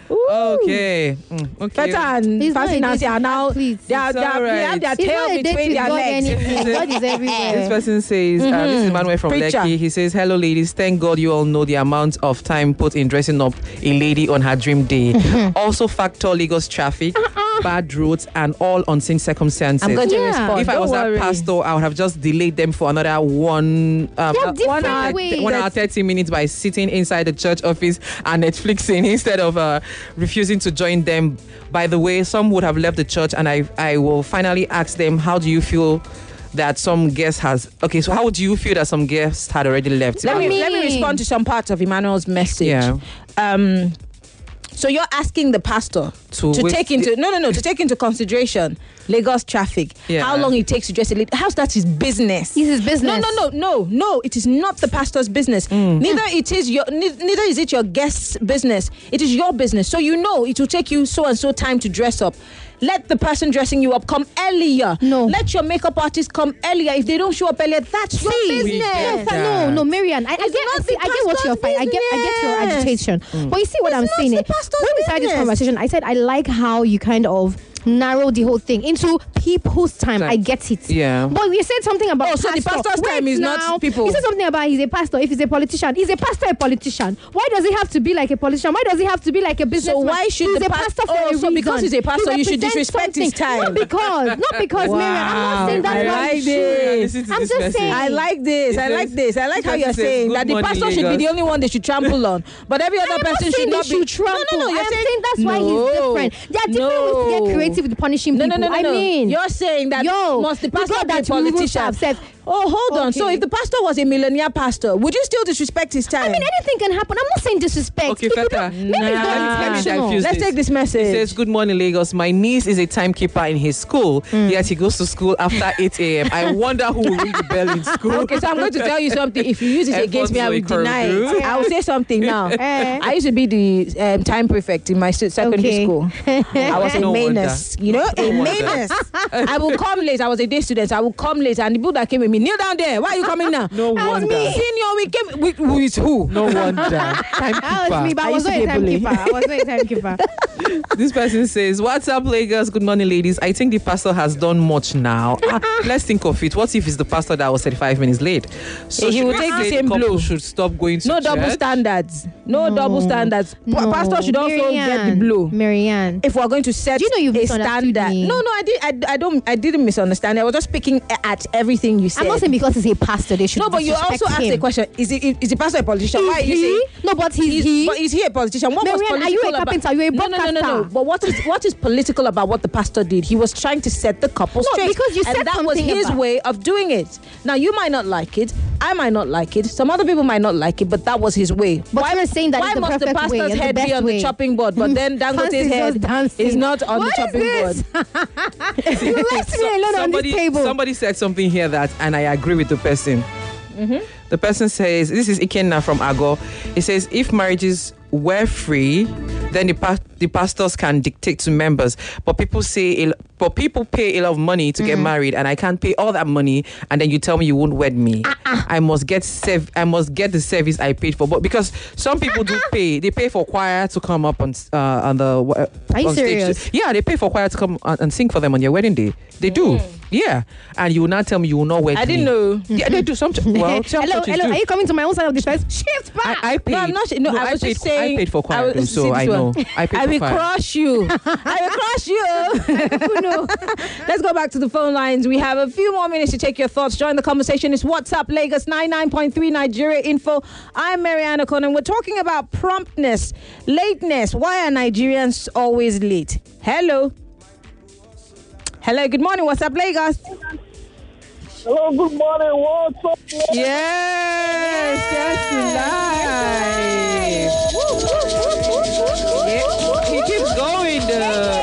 Okay, Mm, okay. Peter and He's not Fancy a Nancy date are with now God, please. they, are, It's they, are, they have their alright. it's tail not a date between with their God legs. anymore. God is This everywhere. person says, uh, this is Emmanuel from Preacher. Lekki. He says, hello, ladies. Thank God you all know the amount of time put in dressing up a lady on her dream day. Also factor Lagos traffic, bad roads, and all unseen circumstances. I'm going to Yeah. respond. If I Don't was worry. that pastor, I would have just delayed them for another one, um, There are uh, different one hour, ways. one hour, thirty minutes by sitting inside the church office and Netflixing instead of uh, refusing to join them. By the way, some would have left the church, and I, I will finally ask them, how do you feel that some guest has? Okay, so how do you feel that some guests had already left? Let me I let me mean- respond to some parts of Emmanuel's message. Yeah. Um. So you're asking the pastor To to, wait- take into no no no to take into consideration Lagos traffic, Yeah. how long it takes to dress a lady. How's that his business? It's his business. No no no no no. It is not the pastor's business. Mm. Neither it is your ne- neither is it your guest's business. It is your business. So you know it will take you so and so time to dress up. Let the person dressing you up come earlier. No. Let your makeup artist come earlier. If they don't show up earlier, that's your See, business. no, get fa- no, that. no, Marian. I, I It's get, not see, the I get what you're pastor's fighting. I get, I get your business. agitation. But you see what It's I'm not saying? the eh? pastor's When we started this business. conversation, I said I like how you kind of narrow the whole thing into people's time. Time. I get it. Yeah. But you said something about Oh, so the pastor. pastor's Wait time is not now. people. You said something about he's a pastor. If he's a politician, is a pastor a politician? Why does he have to be like a politician? Why does he have to be like a businessman? why should he's the a pas- pastor for oh, a so reason. because he's a pastor, He you should represents disrespect his something. time. Not because, not because, Marian. I'm not saying that's I why like you should. this. Listen to I'm this just message. saying. I like this. I It like says- this. I like it how says you're it says saying good that the morning, pastor should be the Lagos. only one they should trample on, but every other I'm not person saying should they not should be. trample. No, no, no. I You're am saying, saying that's why he's No. different. There are different ways to get No. creative with punishing No, people. no, no, no, I no. mean, You're saying that yo, must the the pastor God be a that you even politician? serve said- Oh, hold on. So Okay. if the pastor was a millionaire pastor, would you still disrespect his time? I mean, anything can happen. I'm not saying disrespect. Okay, If you Feta. don't- Maybe it's Nah. not Let me intentional. diffuse Let's this. take this He message. says, good morning, Lagos. My niece is a timekeeper in his school, yet he goes to school after eight a.m. I wonder who will ring the bell in school. Okay, so I'm going to tell you something. If you use it against me, I will Alfonso deny Ikorodu. it. I will say something now. Eh. I used to be the um, time prefect in my se- secondary Okay. school. I was a No menace, you know, a wonder. menace. I will come late. I was a day student. I will come late, and the people that came with me, kneel down there. Why are you coming now? No That was wonder. me. Senior, we came. We, who is who? No wonder. That was me, but I I was used to not a be a bully. timekeeper. I was not a timekeeper. This person says, what's up, Lagos? Good morning, ladies. I think the pastor has done much now. Ah, let's think of it. What if it's the pastor that was thirty-five minutes late? So He should will we take the say same couple blow. should stop going to No church? double standards. No, No. double standards. Pa- No. Pastor should also get the Marianne, blow. Marianne. If we're going to set Do you know you've a misunderstood standard, me? no, no, I did, I, I don't, I didn't misunderstand. I was just picking at everything you said. I'm not saying because he's a pastor, they should no, but you disrespect also asked him. a question: Is it is the pastor a politician? Is Why are you he? saying? No, but he's, He's, he. but is he a politician? What was Marianne, are political you a about? carpenter? Are you a no, no, no, no, no. broadcaster? But what is what is political about what the pastor did? He was trying to set the couple No, straight, because you and said that was something his about- way of doing it. Now you might not like it. I might not like it. Some other people might not like it, but that was his way. But why you're saying that why it's the must the perfect way, pastor's it's the head be best on way. the chopping board, but then Fancy's Dangote's just head dancing. is not on What the is chopping this? board? You left me alone on this somebody, table. somebody said something here that, and I agree with the person. The person says, this is Ikenna from Ago. It says, if marriages were free, then the, pa- the pastors can dictate to members. But people say, a- but people pay a lot of money to get married, and I can't pay all that money. And then you tell me you won't wed me. Uh-uh. I must get sev- I must get the service I paid for. But because some people do pay, they pay for choir to come up on uh, on the uh, Are you on stage. serious? Yeah, they pay for choir to come on, and sing for them on their wedding day. They do. Yeah, and you will not tell me you will not wed me. I didn't know. Yeah, they do. Some ch- well, some hello, churches hello. do. Are you coming to my own side of the fence? Shift back. I, I paid. No, I'm not. No, I I was paid, just saying saying I paid for choir, will- so see I this know. one. I paid I for will choir. crush you. I will crush you. No. Let's go back to the phone lines. We have a few more minutes to take your thoughts. Join the conversation. It's WhatsApp Lagos ninety-nine point three Nigeria Info. I'm Mariana Conan. We're talking about promptness, lateness. Why are Nigerians always late? Hello. Hello. Good morning. What's up, Lagos? Hello, good morning. What's up? Yes, yes, live. Yeah, he keeps going. The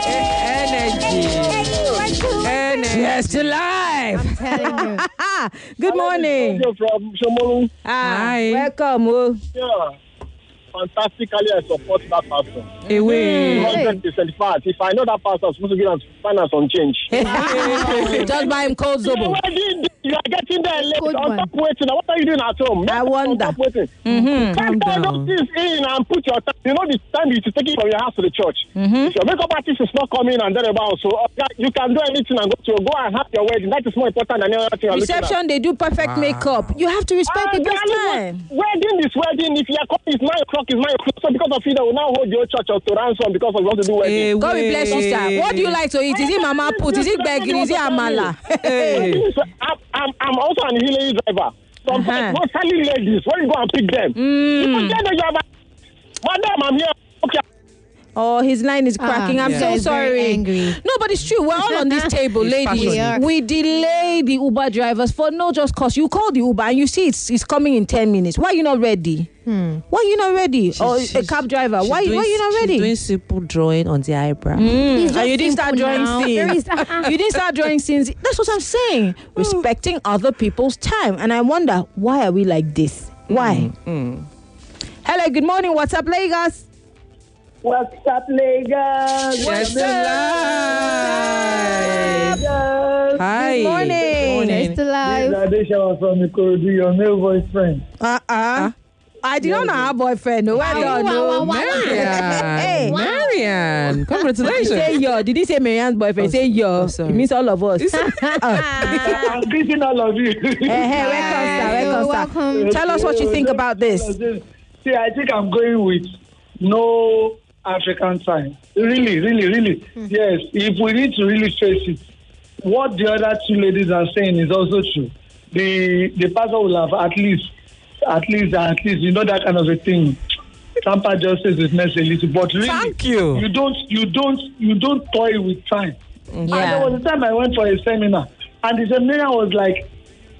energy, energy. Yes, to live. I'm telling you. Good morning. From Shomolu. Ah, Hi. welcome. Oh. Yeah. Fantastically, I support that person. Away. one hundred percent fact. If I know that person, I'm supposed to give us finance on change. Just buy him cold You zobo. already- you are getting there late. Good On one. top waiting. What are you doing at home? I wonder. On top waiting. Mm-hmm. Calm down. down. Those things in and put your time. You know the time you to take it from your house to the church. Mm-hmm. If your makeup artist is not coming and then about, so uh, you can do anything and go to go and have your wedding. That is more important than anything you're looking at. Reception, they do perfect makeup. You have to respect Ah, people's darling, time. Wedding is wedding. If you are coming, it's nine o'clock. It's nine o'clock. So because of you, they will now hold your church or to ransom because of you want to do wedding. God will bless you, sir. What do you like to eat? Is it mama put? Is it beggar? Is it amala? Hey. I'm, I'm, I'm also an healing driver. Sometimes Uh-huh. mostly ladies, when you go and pick them, you Mm. forget that you have a madam, I'm here. Okay. Oh, his line is cracking. Ah, I'm yeah. so He's very sorry. angry. No, but it's true. We're all on this table, He's ladies. passionate. We delay the Uber drivers for no just cause. You call the Uber and you see it's, it's coming in ten minutes. Why are you not ready? Hmm. Why are you not ready? or a she's- cab driver. she's Why, doing- why are you not she's ready? doing simple drawing on the eyebrow. Mm. It's just And you didn't start simple drawing now. Very scenes. sta- You didn't start drawing scenes. That's what I'm saying. Respecting other people's time. And I wonder, why are we like this? Why? Hello, good morning. What's up, Lagos? What's up, Lagos? Yes, live. Lagos? Hi. Good morning. They're still alive. Adesha from Ikorodu, your male voice friend. Uh-uh. I did not know her boyfriend. No, well done. No. Marianne. Hey. Marianne. Did he Congratulations. say yo? Did he say Marianne's boyfriend? Oh, say yo. oh, sorry. It means all of us. I'm greeting all of you. Hey, hey, welcome, sir. You're Welcome, sir. welcome. Tell us what you think about this. See, I think I'm going with no African time. Really, really, really. Yes, if we need to really face it, what the other two ladies are saying is also true. The the pastor will have at least, at least, at least, you know, that kind of a thing. Tampa justice is necessary, but really, Thank you. you don't, you don't, you don't toy with time. And there was a time I went for a seminar, and the seminar was like,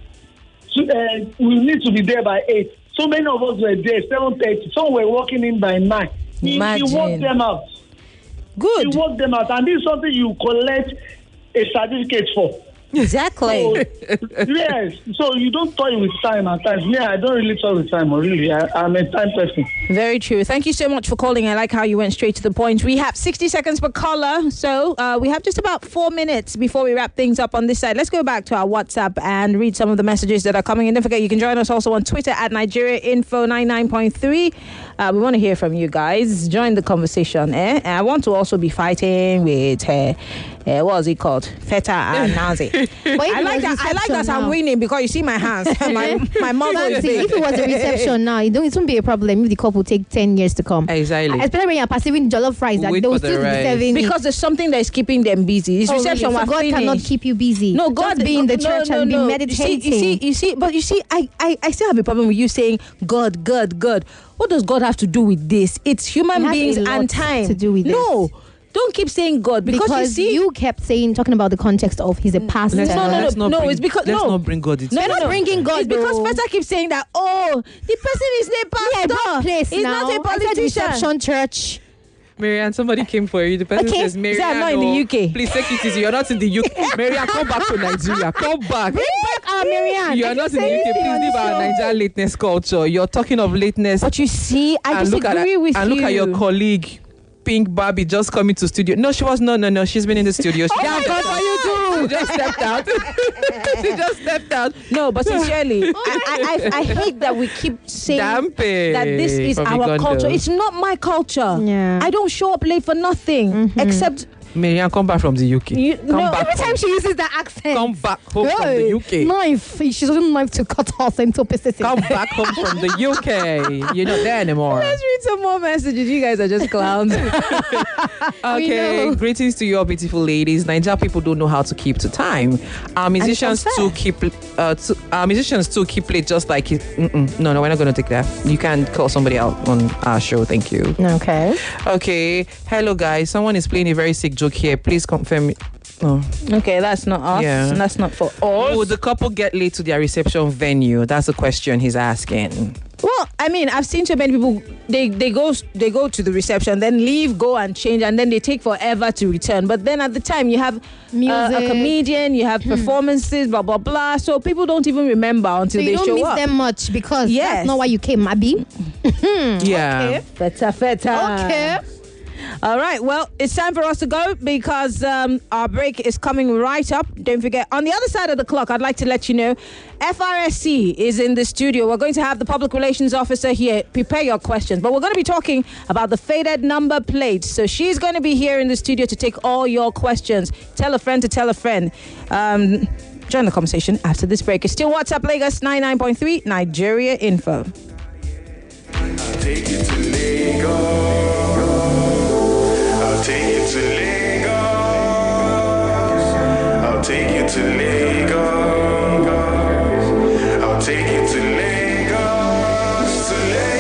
so, uh, we need to be there by eight. So many of us were there seven thirty. Some were walking in by nine. He, he Imagine. worked them out. Good. He worked them out, and this is something you collect a certificate for. Exactly. So, yes, so you don't toy with time at times. Yeah, I don't really toy with time, really. I, I'm a time person. Very true. Thank you so much for calling. I like how you went straight to the point. We have sixty seconds per caller, so uh, we have just about four minutes before we wrap things up on this side. Let's go back to our WhatsApp and read some of the messages that are coming in. Don't forget, you can join us also on Twitter at Nigeria Info ninety-nine point three. Uh, we want to hear from you guys. Join the conversation. Eh? And I want to also be fighting with, uh, uh, what was it called? Feta and Nazi. But if I it like was that. I like that reception I'm now- winning because you see my hands. my my muzzle is See, big. if it was a reception now, it, don't, it won't be a problem if the couple take ten years to come. Exactly. Especially when you're perceiving jollof rice, that Wait they will for the still be rice. serving it. Because there's something that is keeping them busy. It's Oh, reception. really? So We're God finished. cannot keep you busy. No, God Just be in the no, church no, and no. be meditating. You see, you see, you see, but you see, I, I, I still have a problem with you saying God, God, God. What does God have to do with this? It's human It has beings a lot and time to do with no. Don't keep saying God because, because you see, you kept saying, talking about the context of he's a pastor. Let's, No, no, no, let's not no, bring, it's because- let's no. not bring God into no, We're no, not no. bringing God, It's because though. Feta keeps saying that. Oh, the person is a pastor. Yeah, place He's now. not a I said politician. reception church. Marianne, somebody came for you. The person Okay. says, Is Marianne, that not in the oh, U K? please take it easy. You're not in the U K. Marianne, come back to Nigeria. Come back. Bring back our Marianne. You're not in the U K. Please leave our Nigerian lateness culture. You're talking of lateness. But you see, I and look at disagree with and you. look at your colleague, Pink Barbie, just coming to studio. No, she was no, no, no. She's been in the studio. She Oh just my stepped God, out. you do. She just stepped out. She just stepped out. No, but sincerely, I, I, I, I hate that we keep saying Dampe that this is from our Uganda. culture. It's not my culture. Yeah. I don't show up late for nothing except Marianne, come back from the U K. You, come no, back every from, time she uses that accent. Come back home from Hey, the U K. Knife. She's using knife to cut us into pieces. Come back home from the U K. You're not there anymore. Let's read some more messages. You guys are just clowns. Okay, greetings to you all beautiful ladies. Nigeria people don't know how to keep to time. Our musicians too keep uh, to, our musicians too keep it just like it. Mm-mm. No, no, we're not going to take that. You can call somebody out on our show. Thank you. Okay. Okay. Hello, guys. Someone is playing a very sick joke here. Please confirm. Oh. Okay, that's not us. Yeah. That's not for us. Would the couple get late to their reception venue? That's the question he's asking. Well, I mean, I've seen so many people. They they go they go to the reception, then leave, go and change, and then they take forever to return. But then at the time, you have uh, a comedian, you have performances, blah blah blah. So people don't even remember until so they you don't show miss up. them much because Yes. that's not why you came, Abby. Yeah. Okay. Feta feta. Okay. All right, well, it's time for us to go because um, our break is coming right up. Don't forget, on the other side of the clock, I'd like to let you know, F R S C is in the studio. We're going to have the public relations officer here. Prepare your questions. But we're going to be talking about the faded number plates. So she's going to be here in the studio to take all your questions. Tell a friend to tell a friend. Um, join the conversation after this break. It's still WhatsApp Lagos ninety-nine point three Nigeria Info. I'll take you to Lagos. I'll take you to Lagos. I'll take you to Lagos. I'll take you to Lagos. To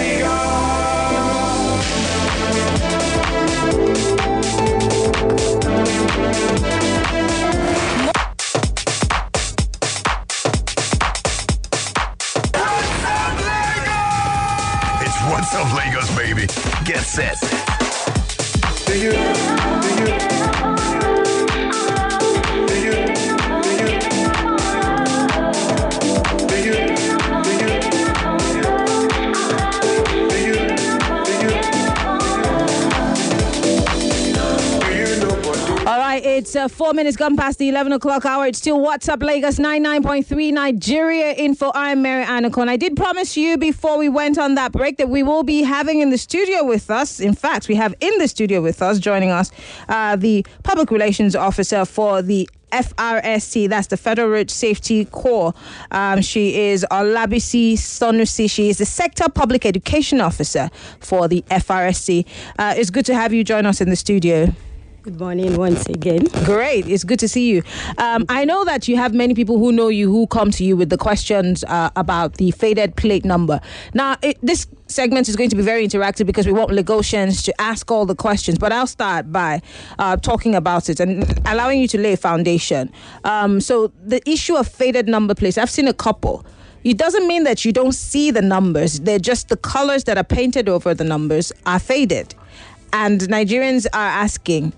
It's What's Up Lagos, baby. Get set. Do you, do you, do you, do you, do you, All right, it's uh, four minutes gone past the eleven o'clock hour. It's still WhatsApp Lagos ninety-nine point three Nigeria Info. I'm Mary Anacon. I did promise you before we went on that break that we will be having in the studio with us. In fact, we have in the studio with us, joining us, uh, the Public Relations Officer for the F R S C, that's the Federal Road Safety Corps. Um, she is Olabisi Sonusi. She is the Sector Public Education Officer for the F R S C. Uh, it's good to have you join us in the studio. Good morning once again. Great. It's good to see you. Um, I know that you have many people who know you who come to you with the questions uh, about the faded plate number. Now, it, this segment is going to be very interactive because we want Lagosians to ask all the questions. But I'll start by uh, talking about it and allowing you to lay a foundation. Um, so the issue of faded number plates, I've seen a couple. It doesn't mean that you don't see the numbers. They're just the colors that are painted over the numbers are faded. And Nigerians are asking,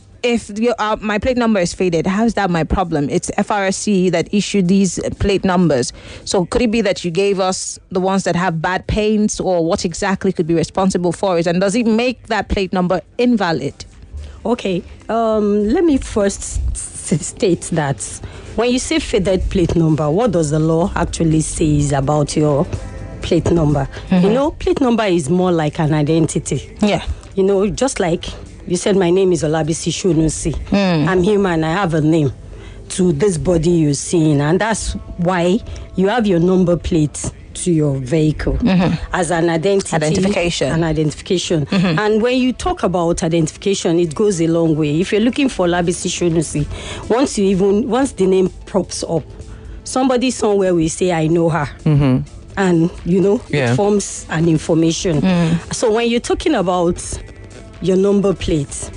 if your, uh, my plate number is faded, how is that my problem? It's F R S C that issued these plate numbers. So could it be that you gave us the ones that have bad paints, or what exactly could be responsible for it? And does it make that plate number invalid? Okay, um, let me first s- state that when you say faded plate number, what does the law actually say about your plate number? Mm-hmm. You know, plate number is more like an identity. Yeah. You know, just like you said, my name is Olabisi Sonusi. Mm. I'm human. I have a name to this body you're seeing, and that's why you have your number plate to your vehicle mm-hmm. as an identity, identification, an identification. Mm-hmm. And when you talk about identification, it goes a long way. If you're looking for Olabisi Sonusi, once you even once the name props up, somebody somewhere will say, "I know her." Mm-hmm. And you know, yeah. it forms an information. Mm. So when you're talking about your number plate,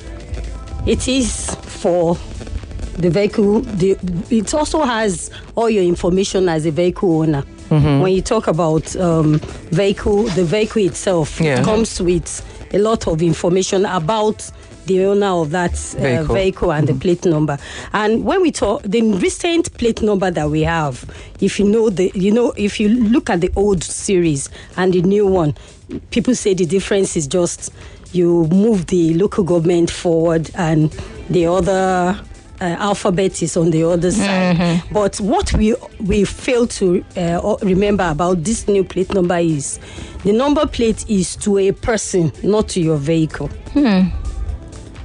it is for the vehicle. The, it also has all your information as a vehicle owner. Mm-hmm. When you talk about um, vehicle, the vehicle itself, yeah. it comes with a lot of information about the owner of that uh, vehicle. vehicle and mm-hmm. the plate number. And when we talk, the recent plate number that we have, if you know the, you know, if you look at the old series and the new one, people say the difference is just you move the local government forward and the other uh, alphabet is on the other side. Mm-hmm. But what we we fail to uh, remember about this new plate number is the number plate is to a person, not to your vehicle. Hmm.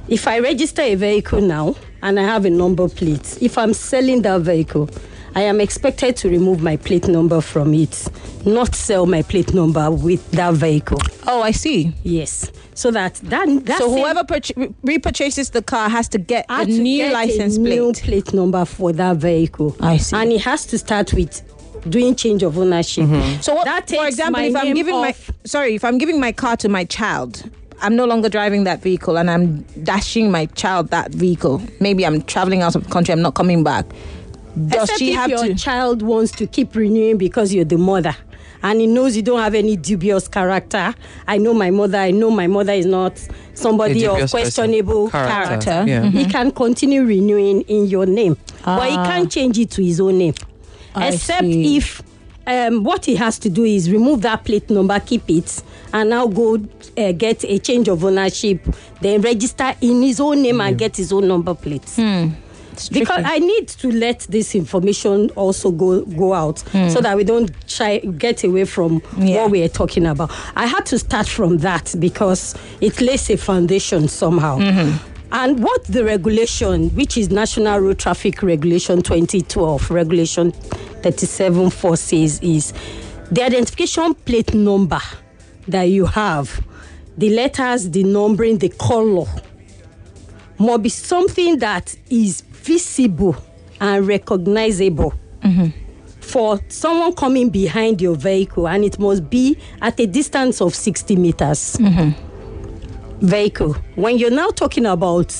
If I register a vehicle now and I have a number plate, if I'm selling that vehicle, I am expected to remove my plate number from it, not sell my plate number with that vehicle. Oh, I see. Yes. So that that that so whoever purch- repurchases the car has to get a to new get license a plate. new plate number for that vehicle. I see. And it has to start with doing change of ownership. Mm-hmm. So what, that for takes example, my if I'm name giving my off- sorry, if I'm giving my car to my child, I'm no longer driving that vehicle and I'm dashing my child that vehicle. Maybe I'm traveling out of the country, I'm not coming back. Does Except she if have your to? child wants to keep renewing because you're the mother and he knows you don't have any dubious character. I know my mother. I know my mother is not somebody A of dubious questionable person. Character. character. Yeah. He can continue renewing in your name, but he Ah. can't change it to his own name. I Except see. if um, what he has to do is remove that plate number, keep it, and now go uh, get a change of ownership, then register in his own name and get his own number plate. Hmm. Because I need to let this information also go go out Mm. so that we don't shy, get away from Yeah. what we are talking about. I had to start from that because it lays a foundation somehow. Mm-hmm. And what the regulation, which is National Road Traffic Regulation twenty twelve, Regulation thirty-seven four says is the identification plate number that you have, the letters, the numbering, the color, must be something that is visible and recognizable mm-hmm. for someone coming behind your vehicle, and it must be at a distance of sixty meters. Mm-hmm. Vehicle. When you're now talking about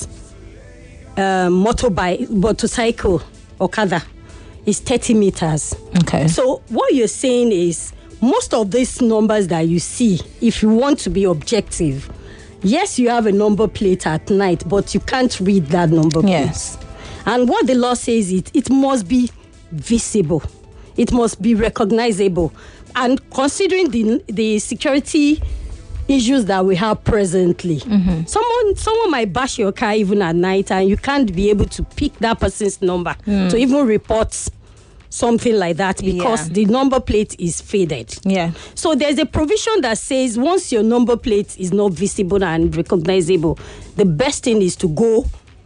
uh, motorbike, motorcycle, Okada, is thirty meters. Okay. So what you're saying is most of these numbers that you see, if you want to be objective, yes, you have a number plate at night, but you can't read that number plate. Yes. And what the law says is it must be visible. It must be recognizable. And considering the the security issues that we have presently, mm-hmm. someone someone might bash your car even at night and you can't be able to pick that person's number Mm. to even report something like that because Yeah. the number plate is faded. Yeah. So there's a provision that says once your number plate is not visible and recognizable, the best thing is to go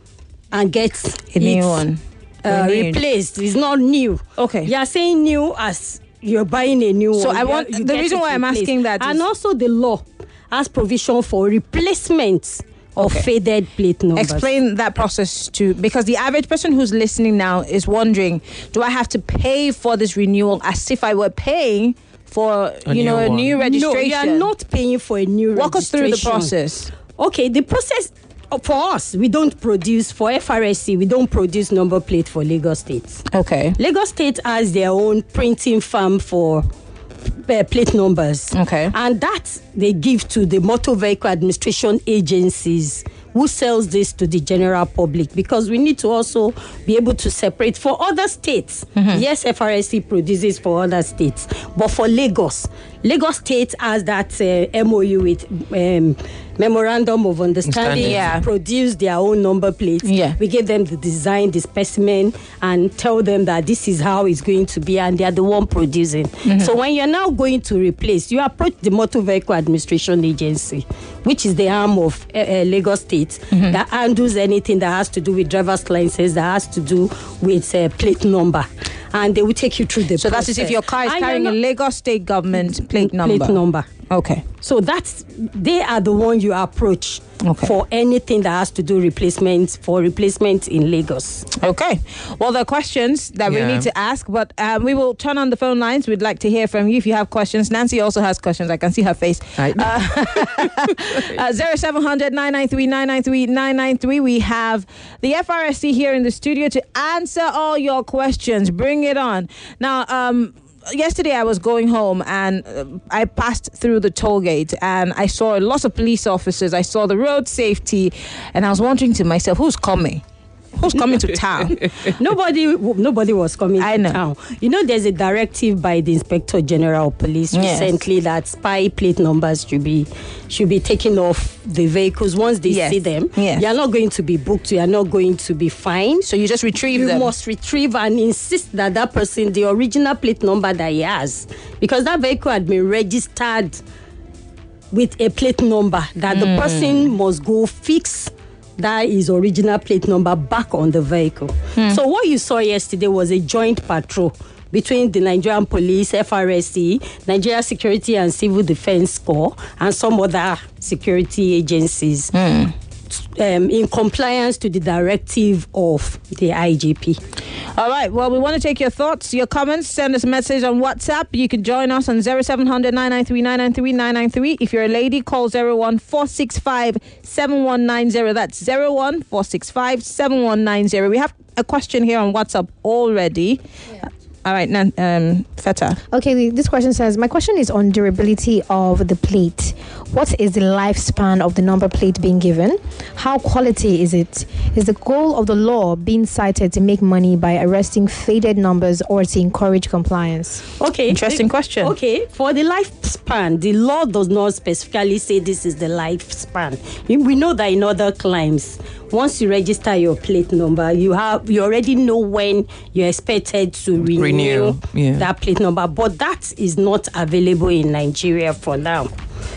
and get A new it, one. Uh, Renewed. replaced. It's not new. Okay. You are saying new as you're buying a new So one. I You want- are- you the get reason it why I'm replaced. asking that and is- also the law has provision for replacement of Okay. faded plate numbers. Explain that process to, because the average person who's listening now is wondering, do I have to pay for this renewal as if I were paying for, A you know, new a one. new registration? No, you are not paying for a new Walk us through the registration. process. Okay, the process uh, for us, we don't produce, for F R S C, we don't produce number plate for Lagos State. Okay. Lagos State has their own printing firm for uh, plate numbers. Okay. And that they give to the motor vehicle administration agencies who sells this to the general public, because we need to also be able to separate for other states. Mm-hmm. Yes, F R S C produces for other states, but for Lagos, Lagos State has that uh, M O U with um, memorandum of understanding Yeah. to produce their own number plates. Yeah. We give them the design, the specimen, and tell them that this is how it's going to be, and they are the one producing. Mm-hmm. So when you're now going to replace, you approach the Motor Vehicle Administration Agency, which is the arm of uh, uh, Lagos State, Mm-hmm. that handles anything that has to do with driver's license, that has to do with uh, plate number, and they will take you through the So process. that's if your car is And carrying you're a not- Lagos State government plate number. Plate number. Okay. So that's they are the one you approach Okay. for anything that has to do replacement for replacement in Lagos. Okay. Well, there are questions that we Yeah. need to ask, but um, we will turn on the phone lines. We'd like to hear from you if you have questions. Nancy also has questions. I can see her face. Right. Uh, zero seven hundred nine nine three nine nine three nine nine three. We have the F R S C here in the studio to answer all your questions. Bring it on. Now, um, yesterday I was going home and uh, I passed through the toll gate and I saw lots of police officers. I saw the road safety and I was wondering to myself, who's coming? Who's coming to town? nobody, nobody was coming I to know. town. You know, there's a directive by the Inspector General of Police Yes. recently that spy plate numbers should be should be taken off the vehicles once they Yes. see them. Yes. You are not going to be booked. You are not going to be fined. So you just retrieve you them. must retrieve and insist that that person, the original plate number that he has, because that vehicle had been registered with a plate number, that Mm. the person must go fix that is original plate number back on the vehicle. Hmm. So what you saw yesterday was a joint patrol between the Nigerian Police, F R S C, Nigeria Security and Civil Defense Corps, and some other security agencies. Hmm. Um, in compliance to the directive of the I G P. All right. Well, we want to take your thoughts, your comments. Send us a message on WhatsApp. You can join us on zero seven zero zero nine nine three nine nine three nine nine three. If you're a lady, call zero one four six five seven one nine zero. That's zero one four six five seven one nine zero. We have a question here on WhatsApp already. Yeah. All right, Nan, um, Feta. Okay, this question says, my question is on durability of the plate. What is the lifespan of the number plate being given? How quality is it? Is the goal of the law being cited to make money by arresting faded numbers or to encourage compliance? Okay. Interesting question. Okay, for the lifespan, the law does not specifically say this is the lifespan. We know that in other climes, once you register your plate number, you have you already know when you're expected to renew, renew yeah. that plate number. But that is not available in Nigeria for now.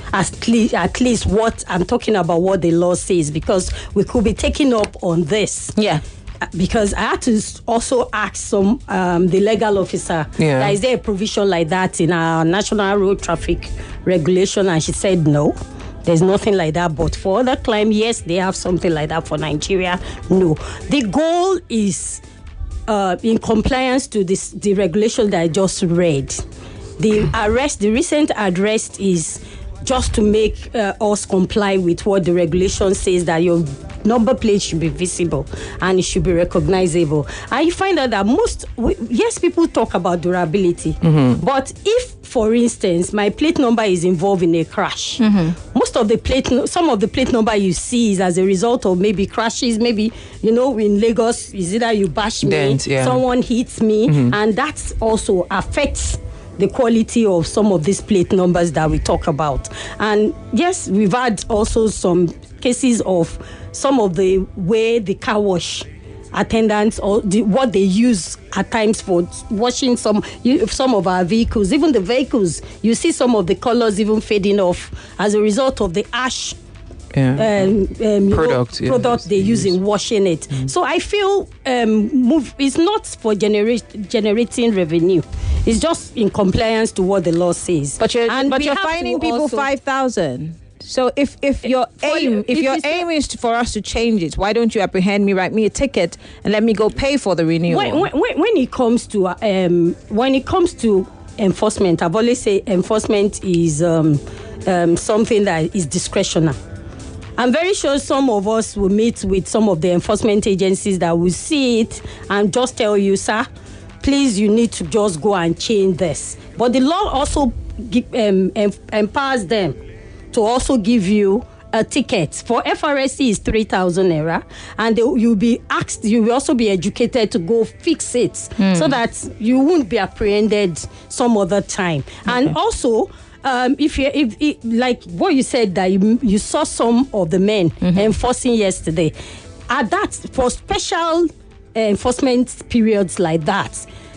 At least, at least what I'm talking about, what the law says, because we could be taking up on this. Yeah. Because I had to also ask some um, the legal officer, yeah. that is there a provision like that in our national road traffic regulation, and she said no. There's nothing like that. But for other claim, yes, they have something like that. For Nigeria, no. The goal is uh, in compliance to this the regulation that I just read. The arrest, the recent arrest is just to make uh, us comply with what the regulation says, that your number plate should be visible and it should be recognizable. And you find out that most, yes, people talk about durability, mm-hmm. but if, for instance, my plate number is involved in a crash, mm-hmm. most of the plate, some of the plate number you see is as a result of maybe crashes, maybe, you know, in Lagos, is either you bash me, Dent, yeah. someone hits me, mm-hmm. and that also affects the quality of some of these plate numbers that we talk about. And yes, we've had also some cases of some of the way the car wash attendants or the, what they use at times for washing some some of our vehicles, even the vehicles, you see some of the colors even fading off as a result of the ash Yeah. Um, um, product, know, product yeah, they use in washing it. Mm. So I feel um, move it's not for generate, generating revenue. It's just in compliance to what the law says. But you're and but you're finding people also, five thousand. So if, if your aim if, if your aim is for us to change it, why don't you apprehend me, write me a ticket, and let me go pay for the renewal? When when, when it comes to um when it comes to enforcement, I've always say enforcement is um, um something that is discretionary. I'm very sure some of us will meet with some of the enforcement agencies that will see it and just tell you, sir, please, you need to just go and change this. But the law also give, um, empowers them to also give you a ticket. For F R S C is three thousand naira, and they, you'll be asked, you will also be educated to go fix it mm. so that you won't be apprehended some other time. Okay. And also, Um, if you, if, if like what you said, that you, you saw some of the men mm-hmm. enforcing yesterday, at that for special uh, enforcement periods like that,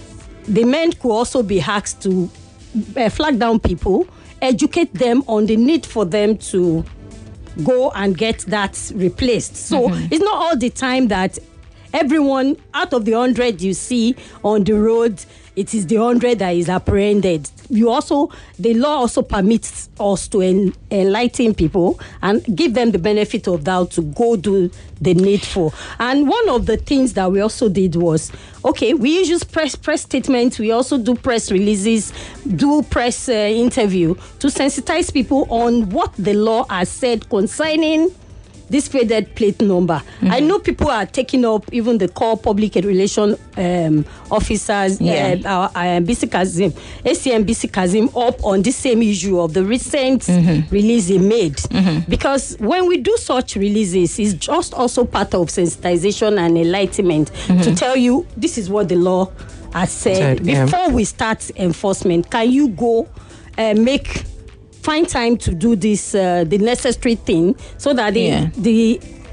the men could also be asked to uh, flag down people, educate them on the need for them to go and get that replaced. So mm-hmm. it's not all the time that everyone out of the hundred you see on the road, it is the hundred that is apprehended. You also, the law also permits us to en- enlighten people and give them the benefit of doubt to go do the needful. And one of the things that we also did was, okay, we use press press statements. We also do press releases, do press uh, interview to sensitize people on what the law has said concerning this faded plate number. Mm-hmm. I know people are taking up, even the core public relation um, officers, yeah. uh, our, our B C Kazim, A C M B C Kazim, up on this same issue of the recent mm-hmm. release he made. Mm-hmm. Because when we do such releases, it's just also part of sensitization and enlightenment mm-hmm. to tell you this is what the law has said. said Before yeah. we start enforcement, can you go uh, make find time to do this, uh, the necessary thing, so that the, yeah. the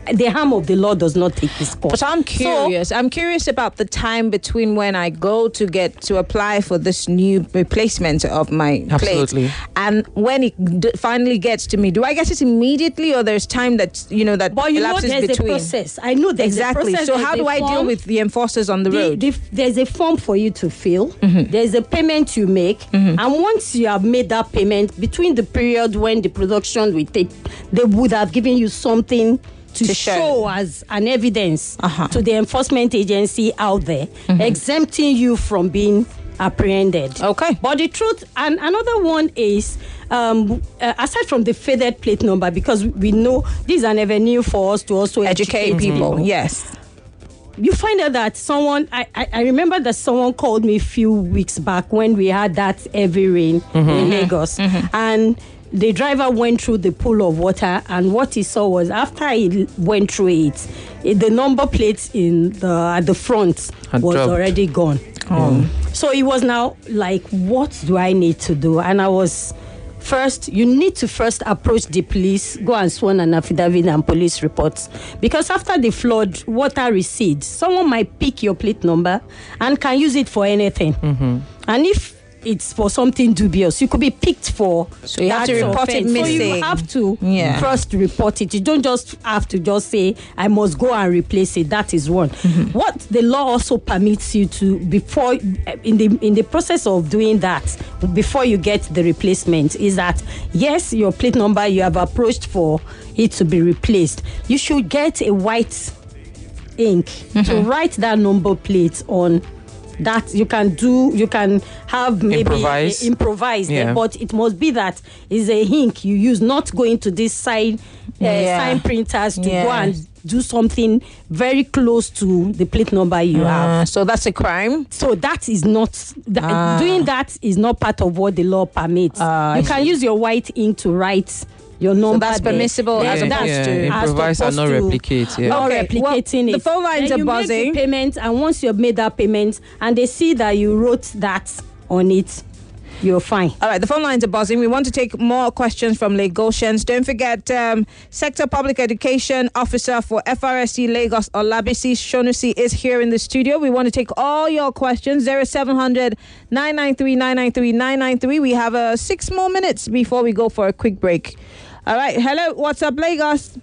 the harm of the law does not take its course. But I'm curious. So, I'm curious about the time between when I go to get to apply for this new replacement of my Absolutely. plate and when it d- finally gets to me. Do I get it immediately, or there's time that you know that but you know elapses there's between? a process. I know there's exactly. a process. So there's how do I form. deal with the enforcers on the, the road? The, there's a form for you to fill. Mm-hmm. There's a payment you make, mm-hmm. and once you have made that payment, between the period when the production will take, they would have given you something to, to show. show as an evidence uh-huh. to the enforcement agency out there, mm-hmm. exempting you from being apprehended. Okay. But the truth, and another one is, um, uh, aside from the faded plate number, because we know this is an avenue for us to also educate, educate people. people. Yes. You find out that someone, I, I, I remember that someone called me a few weeks back when we had that heavy rain mm-hmm. in Lagos. Mm-hmm. And the driver went through the pool of water, and what he saw was after he went through it, it the number plate in the at the front Had was dropped. already gone. Oh. So it was now like, what do I need to do? And I was first, you need to first approach the police, go and sworn an affidavit and police reports, because after the flood, water recedes. Someone might pick your plate number and can use it for anything. Mm-hmm. And if it's for something dubious, you could be picked for. So you have to report it missing. So you have to yeah. first report it. You don't just have to just say, I must go and replace it. That is one. Mm-hmm. What the law also permits you to, before in the in the process of doing that, before you get the replacement, is that yes, your plate number you have approached for it to be replaced. You should get a white ink mm-hmm. to write that number plate on. That you can do, you can have maybe improvise, a, improvise yeah. there, but it must be that is a ink you use, not going to this side uh, yeah. sign printers to yes. go and do something very close to the plate number you uh, have. So that's a crime. So that is not th- uh. doing that is not part of what the law permits. Uh, you can use your white ink to write your number. So that's there. permissible Yeah, as opposed yeah, to improvise and not replicate. Yeah. Not Okay, replicating well, it. the phone lines then are you buzzing. Make the payment, and once you've made that payment, and they see that you wrote that on it, you're fine. All right, the phone lines are buzzing. We want to take more questions from Lagosians. Don't forget, um, Sector Public Education Officer for F R S C Lagos, Olabisi Shonusi, is here in the studio. We want to take all your questions. zero seven hundred, nine nine three, nine nine three, nine nine three. We have uh, six more minutes before we go for a quick break. All right, hello, what's up, Lagos?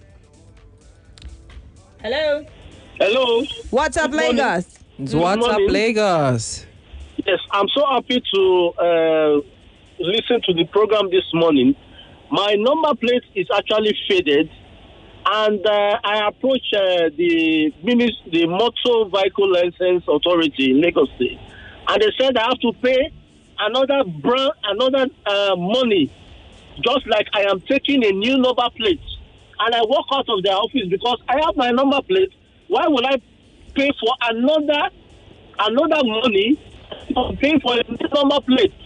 Hello? Hello. What's up, Good Lagos? What's up, morning. Lagos? Yes, I'm so happy to uh, listen to the program this morning. My number plate is actually faded, and uh, I approached uh, the minis- the Motor Vehicle License Authority in Lagos State, and they said I have to pay another brand, another uh, money, just like I am taking a new number plate. And I walk out of their office because I have my number plate. Why would I pay for another another money for paying for a new number plate?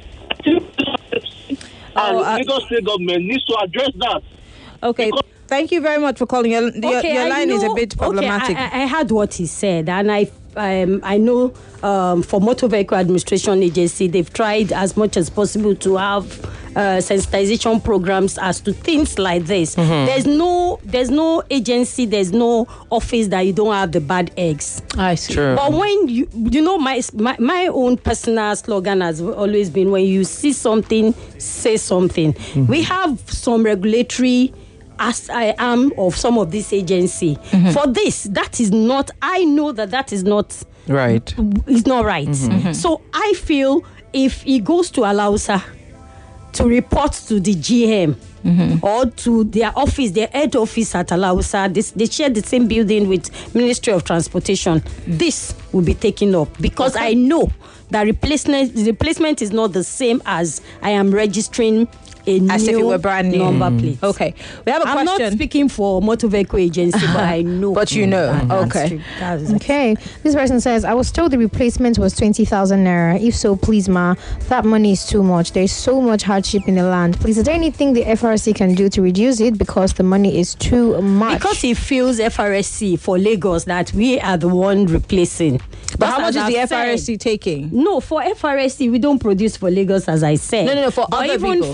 And Oh, uh, Lagos State government needs to address that. Okay. Because Thank you very much for calling. Your, your, Okay, your I line is a know- bit problematic. Okay, I, I I heard what he said, and I um, I know um, for Motor Vehicle Administration Agency, they've tried as much as possible to have uh, sensitization programs as to things like this. Mm-hmm. There's no there's no agency, there's no office that you don't have the bad eggs. I see. True. But when you you know my, my my own personal slogan has always been, when you see something, say something. Mm-hmm. We have some regulatory, as I am of some of this agency, Mm-hmm. for this, that is not, I know that that is not Right. is not right. Mm-hmm. So I feel if he goes to Alausa to report to the G M Mm-hmm. or to their office, their head office at Alausa, this, they share the same building with Ministry of Transportation, this will be taken up, because Okay. I know that replacement replacement is not the same as I am registering a As new if it were brand new. number plate. Okay. We have a I'm question. not speaking for Motor Vehicle Agency, but I know. But you know. that that's Okay. true. That's it. Okay, this person says, I was told the replacement was twenty thousand naira. If so, please, ma, that money is too much. There's so much hardship in the land. Please, is there anything the F R C can do to reduce it, because the money is too much? Because he feels F R S C for Lagos that we are the one replacing. But how much Just is as the I've F R S C said, taking? No, for F R S C, we don't produce for Lagos, as I said. No, no, no, for but other even people. for other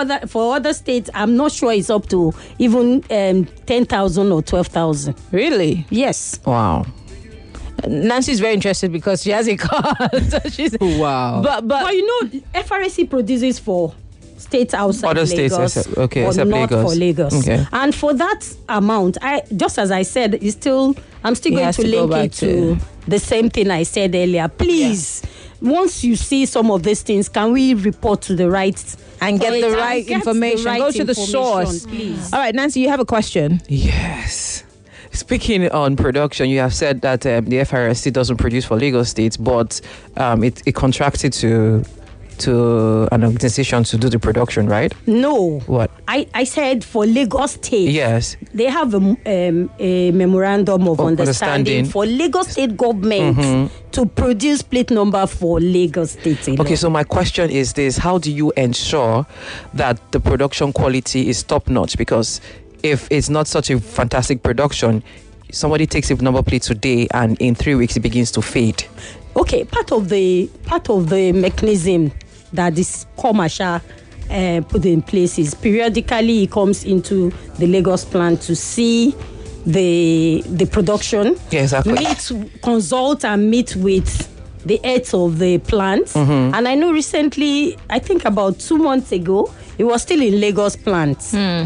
other for other states, I'm not sure it's up to even um, ten thousand or twelve thousand. Really? Yes. Wow. Nancy's very interested because she has a car. So she's, wow. But, but but you know, F R S C produces for states outside Other Lagos, states, except, okay, but except not Lagos. for Lagos. Okay. And for that amount, I just as I said, it's still I'm still He going has to to go link back it to, to- the same thing I said earlier. Please, once you see some of these things, can we report to the right and get the and right get information? the right Go to the information, source. please. All right, Nancy, you have a question. Yes. Speaking on production, you have said that um, the F R S C doesn't produce for Lagos State, but um, it, it contracted to to an organization to do the production, right? No. What? I, I said for Lagos State. Yes. They have a, um, a memorandum of, Of understanding, understanding. for Lagos State government Mhm. to produce plate number for Lagos State. alone. Okay, so my question is this: how do you ensure that the production quality is top notch? Because if it's not such a fantastic production, somebody takes a number plate today and in three weeks it begins to fade. Okay, part of the part of the mechanism that this commercial uh, put in place is periodically it comes into the Lagos plant to see the the production. Yeah, exactly. Meet, consult and meet with the heads of the plant. Mhm. And I know recently, I think about two months ago, it was still in Lagos plant.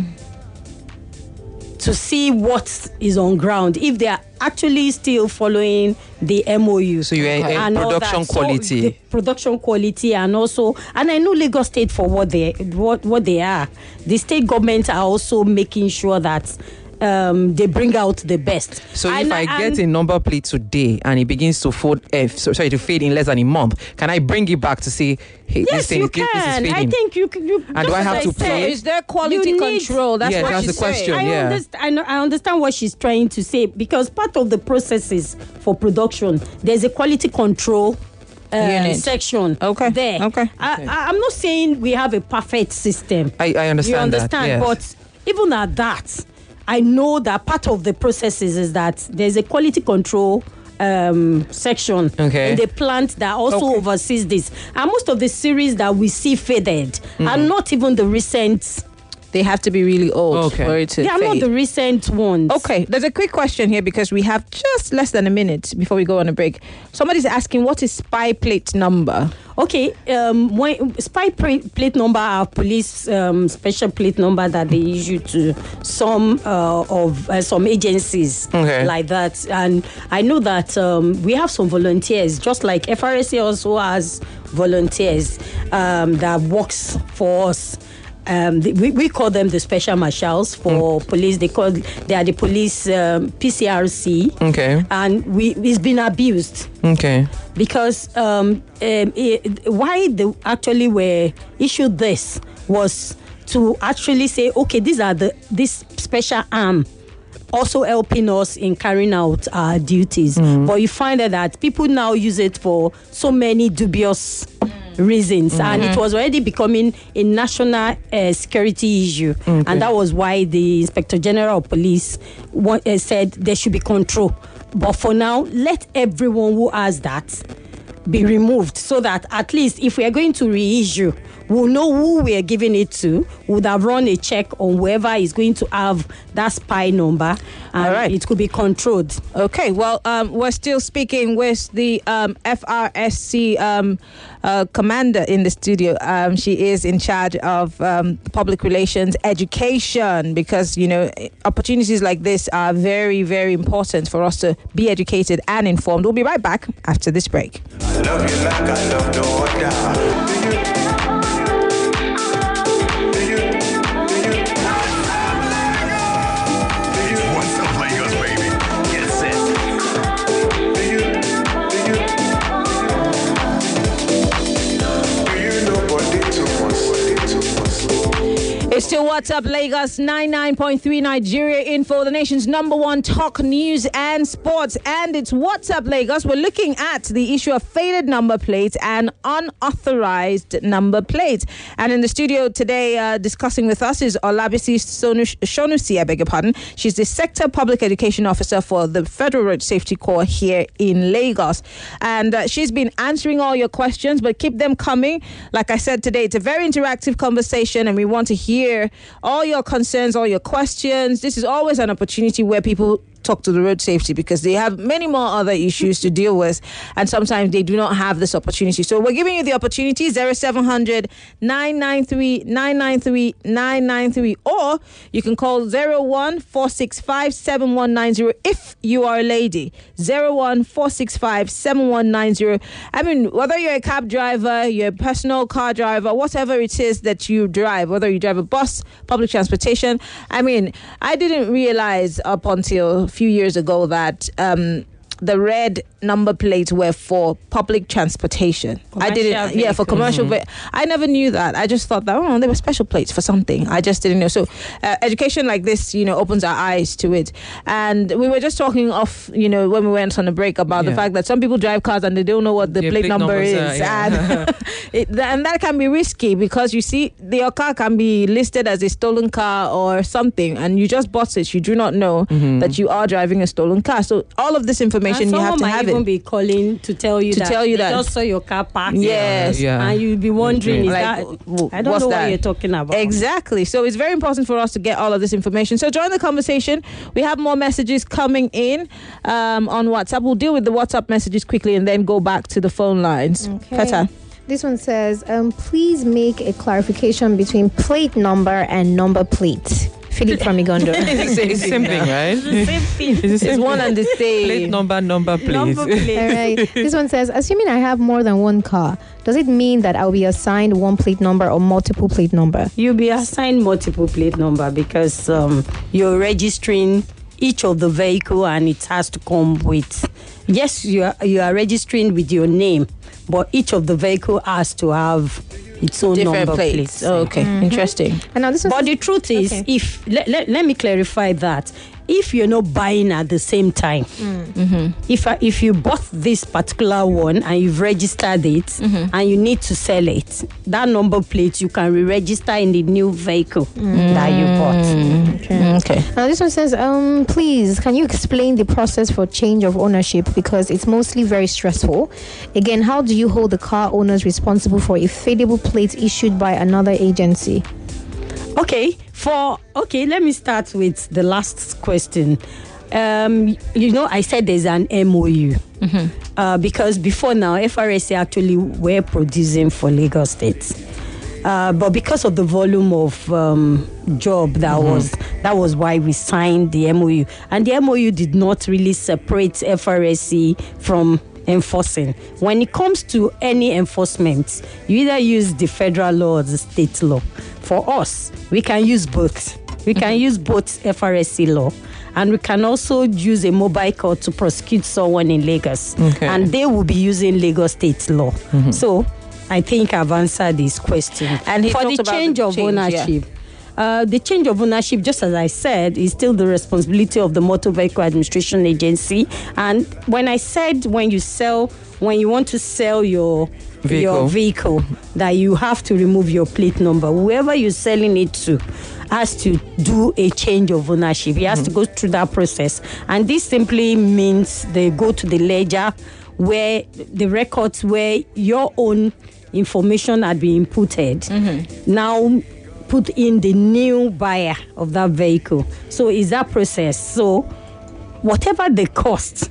To see what is on ground, if they are actually still following the M O U. So you are in and all production that. So quality. the production quality, and also, and I know Lagos State for what they what what they are. The state government are also making sure that um, they bring out the best. So And- if I get and- a number plate today and it begins to fold, uh, so, sorry, to fade in less than a month, can I bring it back to say, hey, this Yes, thing you is, this is can. fading? I think you can. You, And do I just have as to said, pay? Is there quality you need- control? That's Yes, what that's she's the question. saying. I, yeah. understand, I, know, I understand what she's trying to say, because part of the processes for production, there's a quality control um, Unit. section Okay. there. Okay. I, I, I'm not saying we have a perfect system. I, I understand You understand? that. Yes. But even at that, I know that part of the processes is that there's a quality control um, section Okay. in the plant that also Okay. oversees this. And most of the series that we see faded are not even the recent. They have to be really old Okay. for it to They are not fade. the recent ones. Okay, there's a quick question here because we have just less than a minute before we go on a break. Somebody's asking, what is spy plate number? Okay, um, when spy pra- plate number are police um, special plate number that they issue to some uh, of uh, some agencies Okay. like that, and I know that um, we have some volunteers, just like F R S C also has volunteers um, that works for us. Um, the, we, we call them the special marshals for police. They call they are the police um, P C R C, Okay. and we it's been abused Okay. because um, um, it, why they actually were issued this was to actually say, okay, these are the this special arm also helping us in carrying out our duties. But you find out that people now use it for so many dubious reasons, and it was already becoming a national uh, security issue, and that was why the Inspector General of Police wa- uh, said there should be control. But for now, let everyone who has that be removed, so that at least if we are going to reissue, we'll know who we are giving it to. Would have run a check on whoever is going to have that spy number, and All right. it could be controlled. Okay, well, um, we're still speaking with the um, F R S C um, uh, commander in the studio. Um, she is in charge of um, public relations education, because, you know, opportunities like this are very, very important for us to be educated and informed. We'll be right back after this break. I love you like I love no other. What's up, Lagos, baby? Get set. Do you know what they took us? What they took us? It's still What's up, Lagos? ninety-nine point three Nigeria Info, the nation's number one talk news and sports. And it's What's Up, Lagos. We're looking at the issue of faded number plates and unauthorized number plates. And in the studio today, uh, discussing with us is Olabisi Shonusi, I beg your pardon. She's the Sector Public Education Officer for the Federal Road Safety Corps here in Lagos. And uh, she's been answering all your questions, but keep them coming. Like I said today, it's a very interactive conversation, and we want to hear all your concerns, all your questions. This is always an opportunity where people talk to the road safety because they have many more other issues to deal with, and sometimes they do not have this opportunity. So we're giving you the opportunity, zero seven hundred, nine nine three, nine nine three, nine nine three, or you can call zero one four six five seven one nine zero if you are a lady. zero one four six five seven one nine zero. I mean, whether you're a cab driver, you're a personal car driver, whatever it is that you drive, whether you drive a bus, public transportation. I mean, I didn't realize up until few years ago that um, the red number plates were for public transportation. Commercial I didn't, vehicle. yeah, for commercial. Mm-hmm. Ve- I never knew that. I just thought that oh, they were special plates for something. I just didn't know. So, uh, education like this, you know, opens our eyes to it. And we were just talking off, you know, when we went on a break about Yeah. the fact that some people drive cars and they don't know what the Yeah, plate, plate number numbers is, are, yeah. and it, and that can be risky because you see, the, your car can be listed as a stolen car or something, and you just bought it. You do not know Mhm. that you are driving a stolen car. So all of this information And you have to someone have might even it. be calling to tell you To that tell you they that. just saw your car parked. Yes. Yeah. And you'll be wondering, is Like, that w- I don't what's know that? what you're talking about. Exactly. So it's very important for us to get all of this information. So join the conversation. We have more messages coming in um, on WhatsApp. We'll deal with the WhatsApp messages quickly and then go back to the phone lines. Okay. Feta. This one says, um, please make a clarification between plate number and number plate. Philip from Igondo. It's the same thing, right? The same thing. It's the same It's one and the same. plate number, number, please. Number plate. All right. This one says, assuming I have more than one car, does it mean that I'll be assigned one plate number or multiple plate number? You'll be assigned multiple plate number because um, you're registering each of the vehicle and it has to come with, yes, you are, you are registering with your name, but each of the vehicle has to have its own Different number plates. plates. Oh, okay. Interesting. And now this one But says- the truth is, Okay. if let, let, let me clarify that. If you're not buying at the same time, if uh, if you bought this particular one and you've registered it and you need to sell it, that number plate you can re-register in the new vehicle that you bought. Okay. Okay. Now this one says, um, please, can you explain the process for change of ownership because it's mostly very stressful. Again, how do you hold the car owners responsible for a fadable plate issued by another agency? Okay, for okay, let me start with the last question. Um, you know, I said there's an M O U uh, because before now, F R S C actually were producing for Lagos State, uh, but because of the volume of um, job that was that was why we signed the M O U, and the M O U did not really separate F R S C from enforcing. When it comes to any enforcement, you either use the federal law or the state law. For us, we can use both. We can use both F R S C law, and we can also use a mobile court to prosecute someone in Lagos, Okay. and they will be using Lagos state law. So, I think I've answered this question. And he for talked the about change the of change, yeah. ownership. Uh, the change of ownership, just as I said, is still the responsibility of the Motor Vehicle Administration Agency. And when I said when you sell, when you want to sell your Vehicle. your vehicle, that you have to remove your plate number, whoever you're selling it to has to do a change of ownership. He has to go through that process. And this simply means they go to the ledger where the records where your own information had been inputted. Now put in the new buyer of that vehicle. So is that process. So whatever the cost,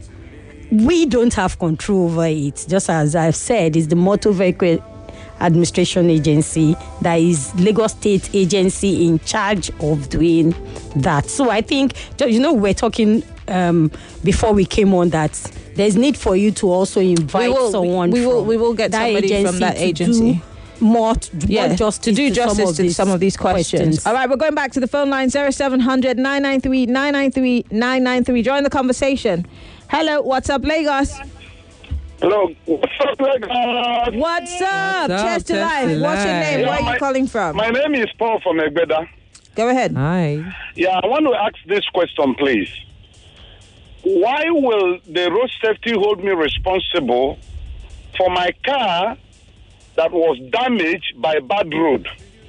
we don't have control over it. Just as I've said, it's the Motor Vehicle Administration Agency that is Lagos State agency in charge of doing that. So I think, you know, we're talking um, before we came on that there's need for you to also invite We will- someone we will- from we will get that somebody from agency that to agency. do more, to, Yeah, more justice to do justice some of to these some of these questions. All right, we're going back to the phone line, zero seven hundred, nine nine three, nine nine three, nine nine three. Join the conversation. Hello, what's up, Lagos? Hello, what's up, Lagos? What's up? What's up? Cheers to Cheers life. to What's your life. name? Yeah, Where are my- you calling from? My name is Paul from Egbeda. Go ahead. Hi. Yeah, I want to ask this question, please. Why will the road safety hold me responsible for my car that was damaged by bad road?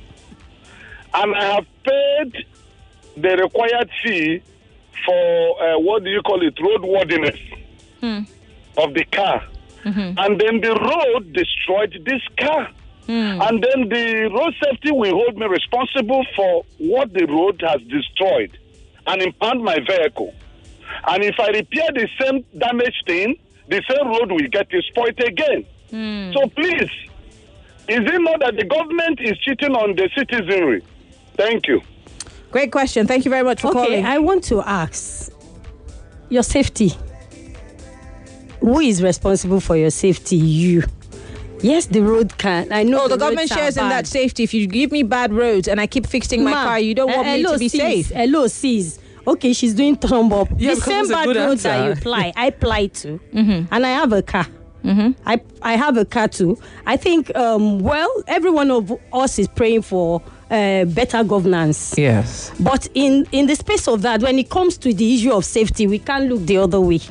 And I have paid the required fee for, uh, what do you call it, roadworthiness Hmm. of the car. Mm-hmm. And then the road destroyed this car. Hmm. And then the road safety will hold me responsible for what the road has destroyed and impound my vehicle. And if I repair the same damaged thing, the same road will get destroyed again. Hmm. So please, is it not that the government is cheating on the citizenry? Thank you. Great question. Thank you very much for okay, calling. I want to ask your safety. Who is responsible for your safety? You. Yes, the road can. I know Oh, the, the government roads are shares in bad. that safety. If you give me bad roads and I keep fixing my Ma, car, you don't want uh, me hello, to be sis, safe. Hello, sis. Okay, she's doing thumb up. Yeah, the because same it's a bad good roads that you answer. apply, I apply to, Mm-hmm. and I have a car. Mm-hmm. I I have a car too. I think. Um, well, every one of us is praying for uh, better governance. Yes. But in in the space of that, when it comes to the issue of safety, we can't look the other way.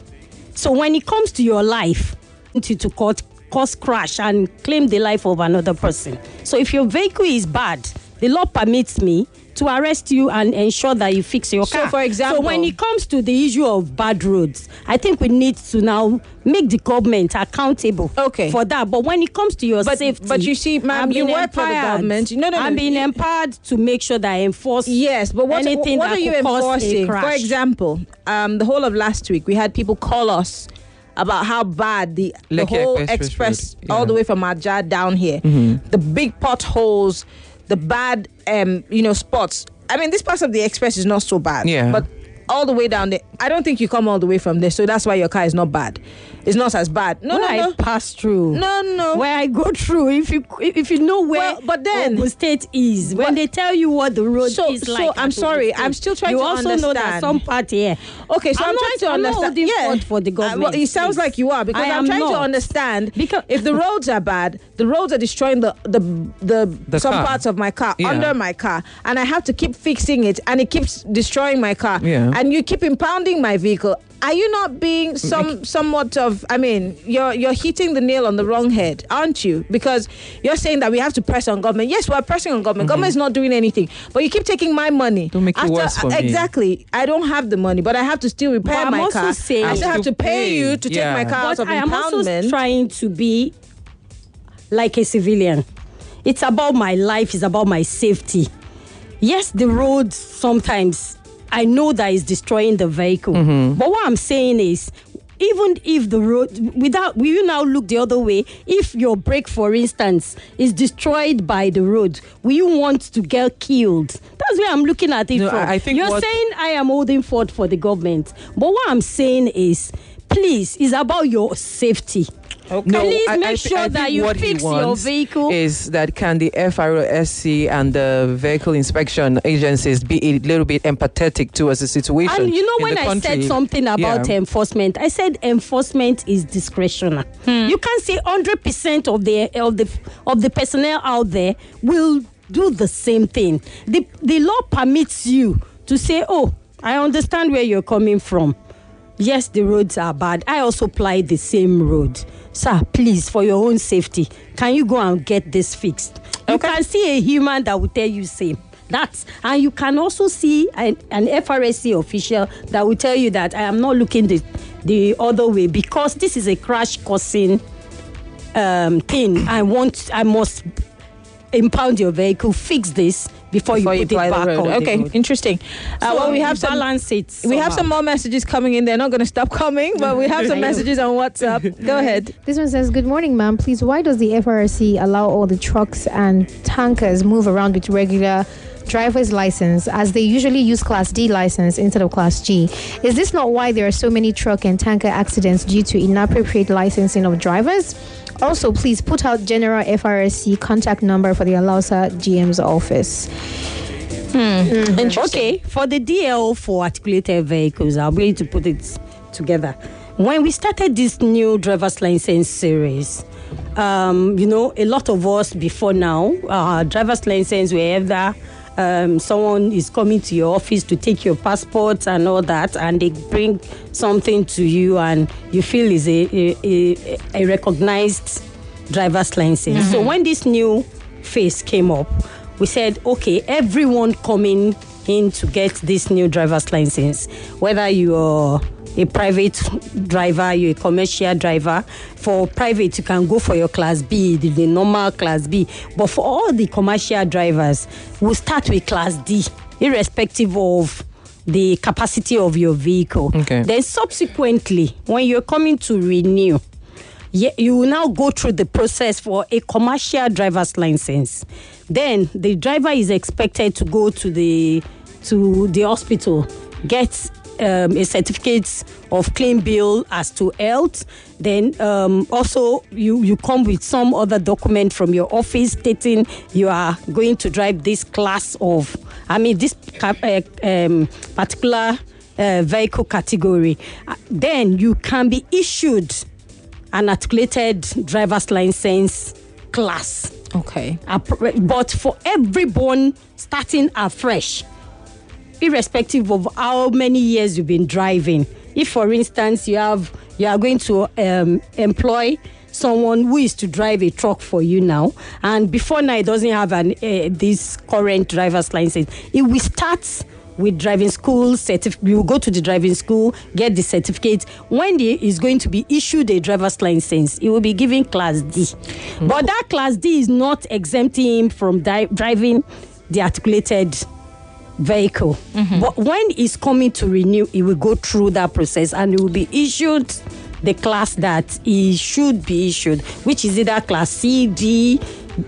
So when it comes to your life, to to cause, cause crash and claim the life of another person. So if your vehicle is bad, the law permits me to arrest you and ensure that you fix your So, car. for example- so when it comes to the issue of bad roads, I think we need to now make the government accountable Okay. for that. But when it comes to your But- safety, but you see, ma'am, I'm you being work for the empowered. government. No, no, no. I'm being You- empowered to make sure that I enforce Yes, but what, anything what that are you could cause a enforcing? crash. For example, um, the whole of last week, we had people call us about how bad the, the Lekki whole Express express, Road, all yeah. the way from Ajah down here, Mhm. the big potholes, the bad, um, you know, spots. I mean, this part of the express is not so bad. Yeah. But all the way down there, I don't think you come all the way from there, so that's why your car is not bad. It's not as bad. No, when no, I no. pass through, No, no. where I go through, if you if you know where Well, but then- Ogun State is, when But- they tell you what the road So- is so like, I'm at sorry, Ogun State, I'm still trying you to also know that understand. some part here. Okay, so I'm, I'm not- trying to I'm not understand. holding yeah, fault for the Uh, well, government, it sounds please. like you are because I I'm am trying to not. understand Because- if the roads are bad, the roads are destroying the the the, The some car. parts of my car Yeah. under my car, and I have to keep fixing it, and it keeps destroying my car. Yeah. And you keep impounding my vehicle. Are you not being some somewhat of? I mean, you're you're hitting the nail on the wrong head, aren't you? Because you're saying that we have to press on government. Yes, we're pressing on government. Government is not doing anything, but you keep taking my money. Don't make it worse for me. Exactly. I don't have the money, but I have to still repair But I'm my also car. saying- I still have to pay you to take Yeah. my car out But of I am also impoundment. trying to be like a civilian. It's about my life. It's about my safety. Yes, the road sometimes I know that is destroying the vehicle. Mm-hmm. But what I'm saying is, even if the road, without, will you now look the other way? If your brake, for instance, is destroyed by the road, will you want to get killed? That's where I'm looking at it No, from. I- I think You're what- saying I am holding forth for the government. But what I'm saying is, please, it's about your safety. Okay. No, Please I- make I thi- sure I that think you what he fix your wants vehicle. Is that can the F R O S C and the vehicle inspection agencies be a little bit empathetic towards the situation? And you know, in when the I country? said something about Yeah. enforcement, I said enforcement is discretional. Hmm. You can't say one hundred percent of the of the of the personnel out there will do the same thing. The the law permits you to say, "Oh, I understand where you're coming from. Yes, the roads are bad. I also apply the same road. Sir, please, for your own safety, can you go and get this fixed?" You can see a human that will tell you same. That's, and you can also see an, an F R S C official that will tell you that I am not looking the, the other way because this is a crash causing um, thing. I want, I must impound your vehicle, fix this before, Before you you put apply it the back road. on Okay, the road. interesting. Uh, So well, we have some balance it. we have somehow. some more messages coming in. They're not going to stop coming, but we have some I know. messages on WhatsApp. Go ahead. This one says, "Good morning, ma'am. Please, why does the F R S C allow all the trucks and tankers move around with regular driver's license as they usually use Class D license instead of Class G? Is this not why there are so many truck and tanker accidents due to inappropriate licensing of drivers? Also, please put out general F R S C contact number for the Alausa G M's office." Hmm. Okay, for the D L for articulated vehicles, I'm going to put it together. When we started this new driver's license series, um, you know, a lot of us before now, our driver's license were either um, someone is coming to your office to take your passport and all that, and they bring something to you and you feel is a, a, a, a recognized driver's license. Mm-hmm. So when this new phase came up, we said, okay, everyone coming in to get this new driver's license, whether you're a private driver, you're a commercial driver. For private, you can go for your class B, the, the normal class B. But for all the commercial drivers, we'll start with class D, irrespective of the capacity of your vehicle. Okay. Then subsequently, when you're coming to renew, you will now go through the process for a commercial driver's license. Then the driver is expected to go to the to the hospital, get um, a certificate of clean bill as to health. Then um, also you, you come with some other document from your office stating you are going to drive this class of, I mean, this uh, um, particular uh, vehicle category. Uh, then you can be issued an articulated driver's license class. Okay. But for everyone starting afresh, irrespective of how many years you've been driving, if, for instance, you have you are going to um, employ someone who is to drive a truck for you now, and before now it doesn't have an uh, this current driver's license, it will start with driving school certificate. You go to the driving school, get the certificate. When he is going to be issued a driver's license, he will be given class D. Mm-hmm. But that class D is not exempting him from di- driving the articulated vehicle. Mm-hmm. But when he's coming to renew, he will go through that process and he will be issued the class that he should be issued, which is either class C, D,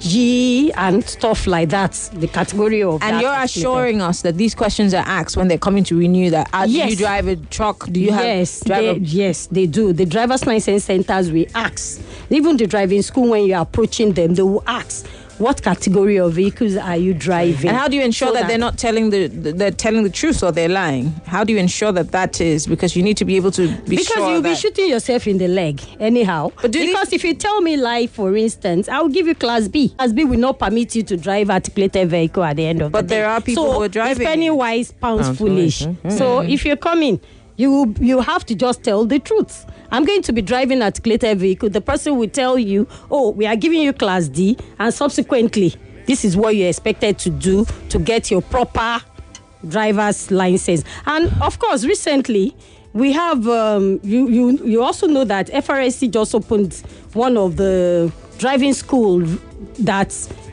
G, and stuff like that, the category of and that you're assuring us that these questions are asked when they're coming to renew that. Uh, yes. Do you drive a truck? Do you yes, have drive they, a- yes, they do. The driver's license centers will ask. Even the driving school, when you're approaching them, they will ask, what category of vehicles are you driving? And how do you ensure so that, that they're not telling the they're telling the truth or they're lying? How do you ensure that that is, because you need to be able to be because sure you'll that be shooting yourself in the leg anyhow. But do because if you tell me lie, for instance, I'll give you class B. Class B will not permit you to drive articulated vehicle at the end of But the day. there are people so who are driving If penny wise, pounds Pounds foolish. foolish, okay. So if you're coming, you you have to just tell the truth. I'm going to be driving articulated vehicle. The person will tell you, oh, we are giving you class D, and subsequently, this is what you're expected to do to get your proper driver's license. And of course, recently, we have, um, you, you, you also know that F R S C just opened one of the driving school that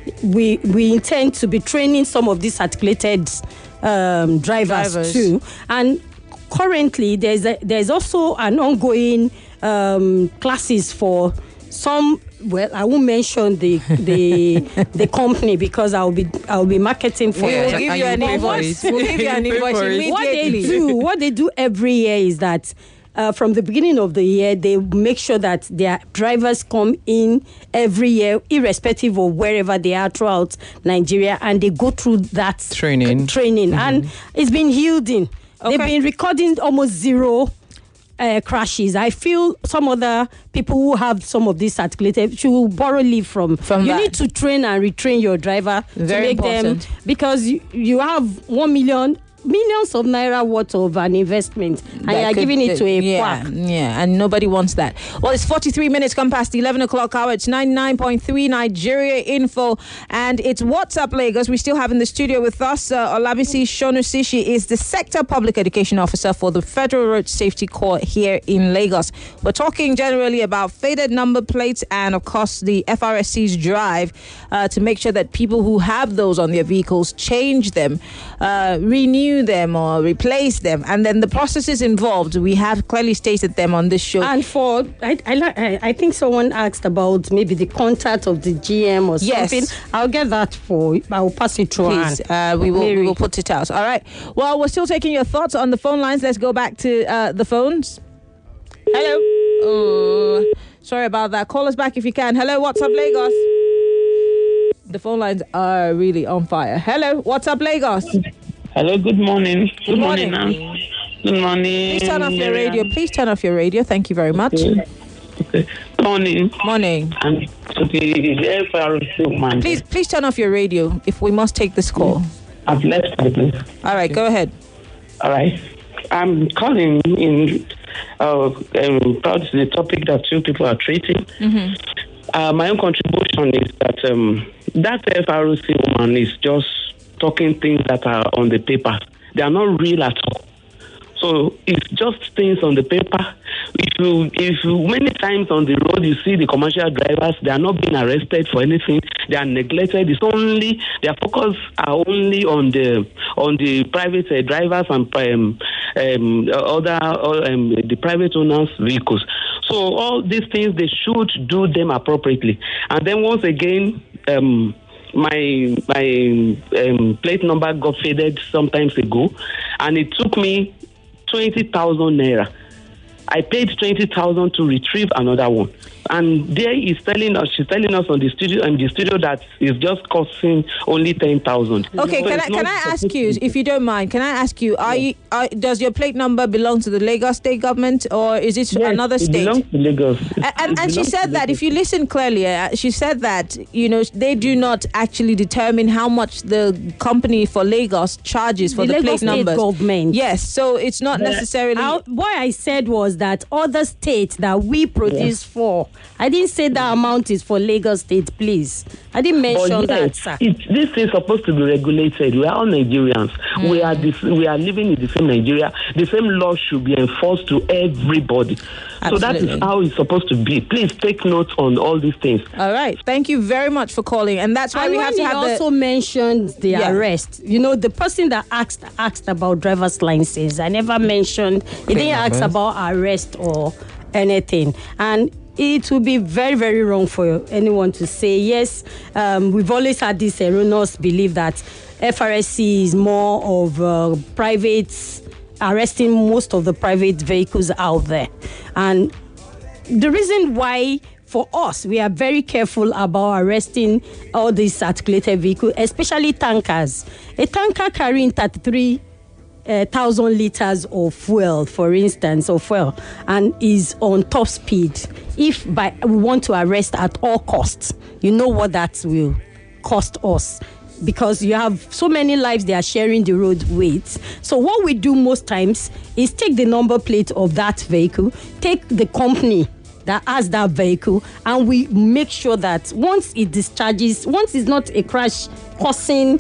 we we intend to be training some of these articulated um, drivers, Drivers. too. And currently, there's a, there's also an ongoing um, classes for some. Well, I won't mention the the the company because I'll be I'll be marketing for We'll it. give you an invoice. We'll give you an invoice immediately. What they do, what they do every year is that uh, from the beginning of the year, they make sure that their drivers come in every year, irrespective of wherever they are throughout Nigeria, and they go through that Training. training, Mhm. and it's been yielding. They've been recording almost zero Uh, crashes. I feel some other people who have some of these articulated should borrow leave from. From you that. need to train and retrain your driver Very to make important. them, because you, you have one million millions of naira worth of an investment and That you're could- giving it to a yeah, quack. Yeah, and nobody wants that. Well, it's forty-three minutes come past the eleven o'clock hour. It's ninety-nine point three Nigeria Info, and it's WhatsApp Lagos. We still have in the studio with us uh, Olabisi Shonusi. She is the Sector Public Education Officer for the Federal Road Safety Corps here in Lagos. We're talking generally about faded number plates and, of course, the F R S C's drive uh, to make sure that people who have those on their vehicles change them, uh, renew them or replace them, and then the processes involved, we have clearly stated them on this show. And for, I, I, li- I I think someone asked about maybe the contact of the G M or Yes. something. I'll get that for, I'll pass it through. Please, Anne. uh, we will we Mary. will put it out. All right. Well, we're still taking your thoughts on the phone lines. Let's go back to uh, the phones. Hello. Oh, sorry about that. Call us back if you can. Hello, what's up, Lagos? The phone lines are really on fire. Hello, what's up, Lagos? Hello, good morning. Good, Good morning. morning, ma'am. Good morning. Please turn off your Miriam. radio. Please turn off your radio. Thank you very much. Okay. Okay. Morning. Morning. And to the F R C man. Please, please turn off your radio if we must take this call. I've left the place. All right, go ahead. All right. I'm calling in uh, um, about the topic that two people are treating. Mm-hmm. Uh, my own contribution is that um, that F R O C woman is just talking things that are on the paper. They are not real at all. So it's just things on the paper. If you, if you, many times on the road you see the commercial drivers, they are not being arrested for anything. They are neglected. It's only their focus are only on the on the private uh, drivers and um, um, other um, the private owners' vehicles. So all these things they should do them appropriately. And then once again. Um, My my um, plate number got faded some times ago, and it took me twenty thousand naira. I paid twenty thousand to retrieve another one, and there is telling us she's telling us on the studio and the studio that it's just costing only ten thousand. Okay, so can I can I ask you, if you don't mind, can I ask you, are you are, does your plate number belong to the Lagos state government or is it Yes, another it state? belongs to Lagos. And, and, and she said that if you listen clearly, uh, she said that you know they do not actually determine how much the company for Lagos charges for the the, Lagos plate state numbers. government. Yes, so it's not The- necessarily. I- what I said was that other states that we produce for, I didn't say that amount is for Lagos state, please. I didn't mention But yes, that, sir. it, this is supposed to be regulated. We are all Nigerians. Mm. We are this, we are living in the same Nigeria. The same law should be enforced to everybody. So that Absolutely. is how it's supposed to be. Please take note on all these things. All right, thank you very much for calling, and that's why And we when have to he have the. also mentioned the Yeah. arrest. You know, the person that asked asked about driver's license. I never mentioned. He Plate didn't ask numbers. about arrest or anything. And it would be very, very wrong for anyone to say yes. Um, we've always had this erroneous belief that F R S C is more of uh, private, arresting most of the private vehicles out there, and the reason why. For us, we are very careful about arresting all these articulated vehicles, especially tankers. A tanker carrying thirty-three thousand liters of fuel, for instance, of fuel, and is on top speed. If by we want to arrest at all costs, you know what that will cost us. Because you have so many lives they are sharing the road with. So what we do most times is take the number plate of that vehicle, take the company that has that vehicle, and we make sure that once it discharges, once it's not a crash causing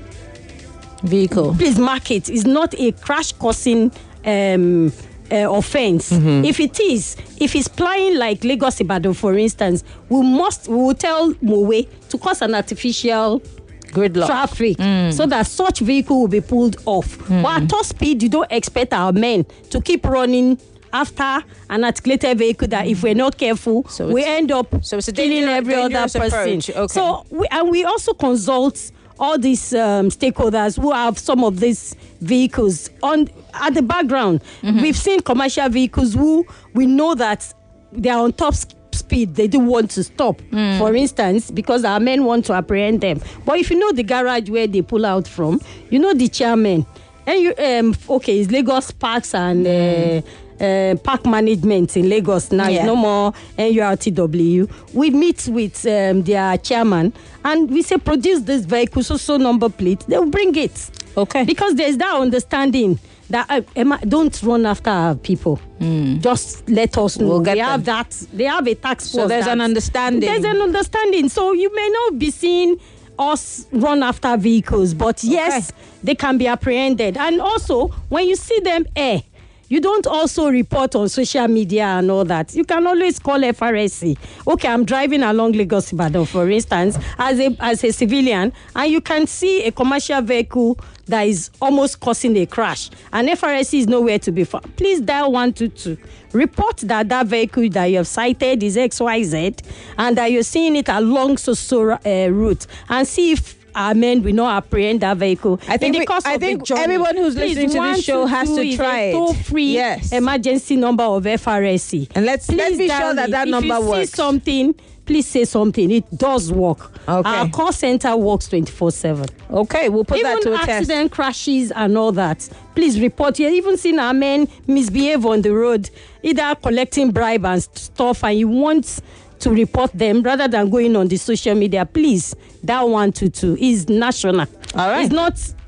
vehicle, please mark it, it's not a crash causing um, uh, offense. Mm-hmm. If it is, if it's flying like Lagos Ibadan, for instance, we must we will tell Mowe to cause an artificial gridlock traffic Mm. so that such vehicle will be pulled off. Mm. But at top speed, you don't expect our men to keep running after an articulated vehicle that if we're not careful, So we it's- end up so it's a killing dangerous- every other dangerous person. approach. Okay. So we, and we also consult all these um, stakeholders who have some of these vehicles on at the background. Mm-hmm. We've seen commercial vehicles who we know that they are on top s- speed. They do want to stop, Mm. for instance, because our men want to apprehend them. But if you know the garage where they pull out from, you know the chairman. And you um okay, it's Lagos Parks and uh, uh, Park Management in Lagos now. Yeah. It's no more N U R T W. We meet with um, their chairman and we say produce this vehicle, so so number plate. They will bring it. Okay. Because there's that understanding that uh, Emma, don't run after our people. Just let us know. We'll get they have them. that. They have a tax force. So there's an that- understanding. There's an understanding. So you may not be seeing us run after vehicles, but yes, they can be apprehended. And also, when you see them air, you don't also report on social media and all that. You can always call F R S C. Okay, I'm driving along Lagos Ibadan, for instance, as a as a civilian, and you can see a commercial vehicle that is almost causing a crash, and F R S C is nowhere to be found. Please dial one two two. Report that that vehicle that you have cited is X Y Z, and that you're seeing it along so-so uh, route, and see if our men will not apprehend that vehicle. I think In the we- course I of the think journey. everyone who's Please, listening to this one show two has two to is try a it. toll-free Yes. emergency number of F R S C. And let's let's Please be dial sure that it. that If number you works. see something, please say something. It does work. Okay. Our call center works twenty-four seven. Okay, we'll put Even that to a test. accident crashes and all that. Please report. You even seen our men misbehave on the road, either collecting bribe and st- stuff, and you want to report them rather than going on the social media. Please, that one two two is national. All right. It's not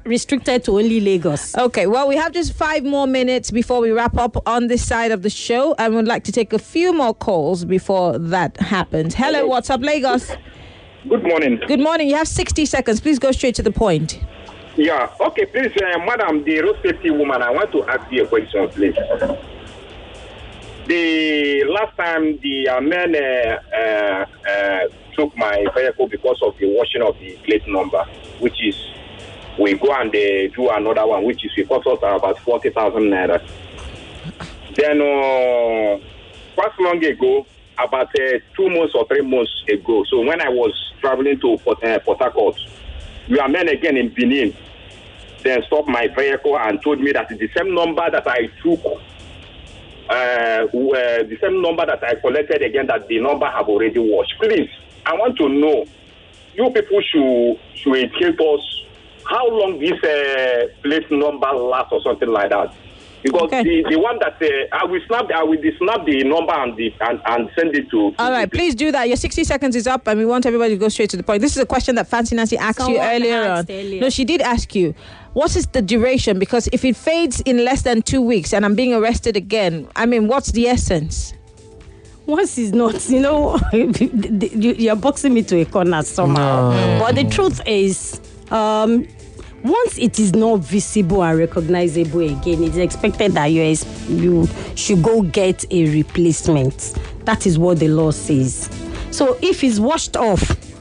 restricted to only Lagos. Okay, well, we have just five more minutes before we wrap up on this side of the show, and we'd like to take a few more calls before that happens. Hello, what's up, Lagos? Good morning. Good morning. You have sixty seconds. Please go straight to the point. Yeah, okay, please, uh, madam, the road safety woman, I want to ask you a question, please. The last time the uh, men uh, uh, uh, took my vehicle because of the washing of the plate number, which is, we go and uh, do another one, which is, it cost us about forty thousand naira. Then, uh, quite long ago, about uh, two months or three months ago, so when I was traveling to Port, uh, Port Harcourt, we are men again in Benin, then stopped my vehicle and told me that the same number that I took, uh, uh, the same number that I collected again, that the number have already washed. Please, I want to know, you people should, should educate us how long this uh, plate number lasts or something like that. Because okay. the, the one that uh, I will snap, I will snap the number and the and, and send it to. to All right, please do that. Your sixty seconds is up, and we want everybody to go straight to the point. This is a question that Fancy Nancy asked Someone you earlier asked on. Earlier. No, she did ask you. What is the duration? Because if it fades in less than two weeks, and I'm being arrested again, I mean, what's the essence? Once is not, you know, you're boxing me to a corner somehow. No. But the truth is, um. once it is not visible and recognizable again, it's expected that you, you should go get a replacement. That is what the law says. So if it's washed off,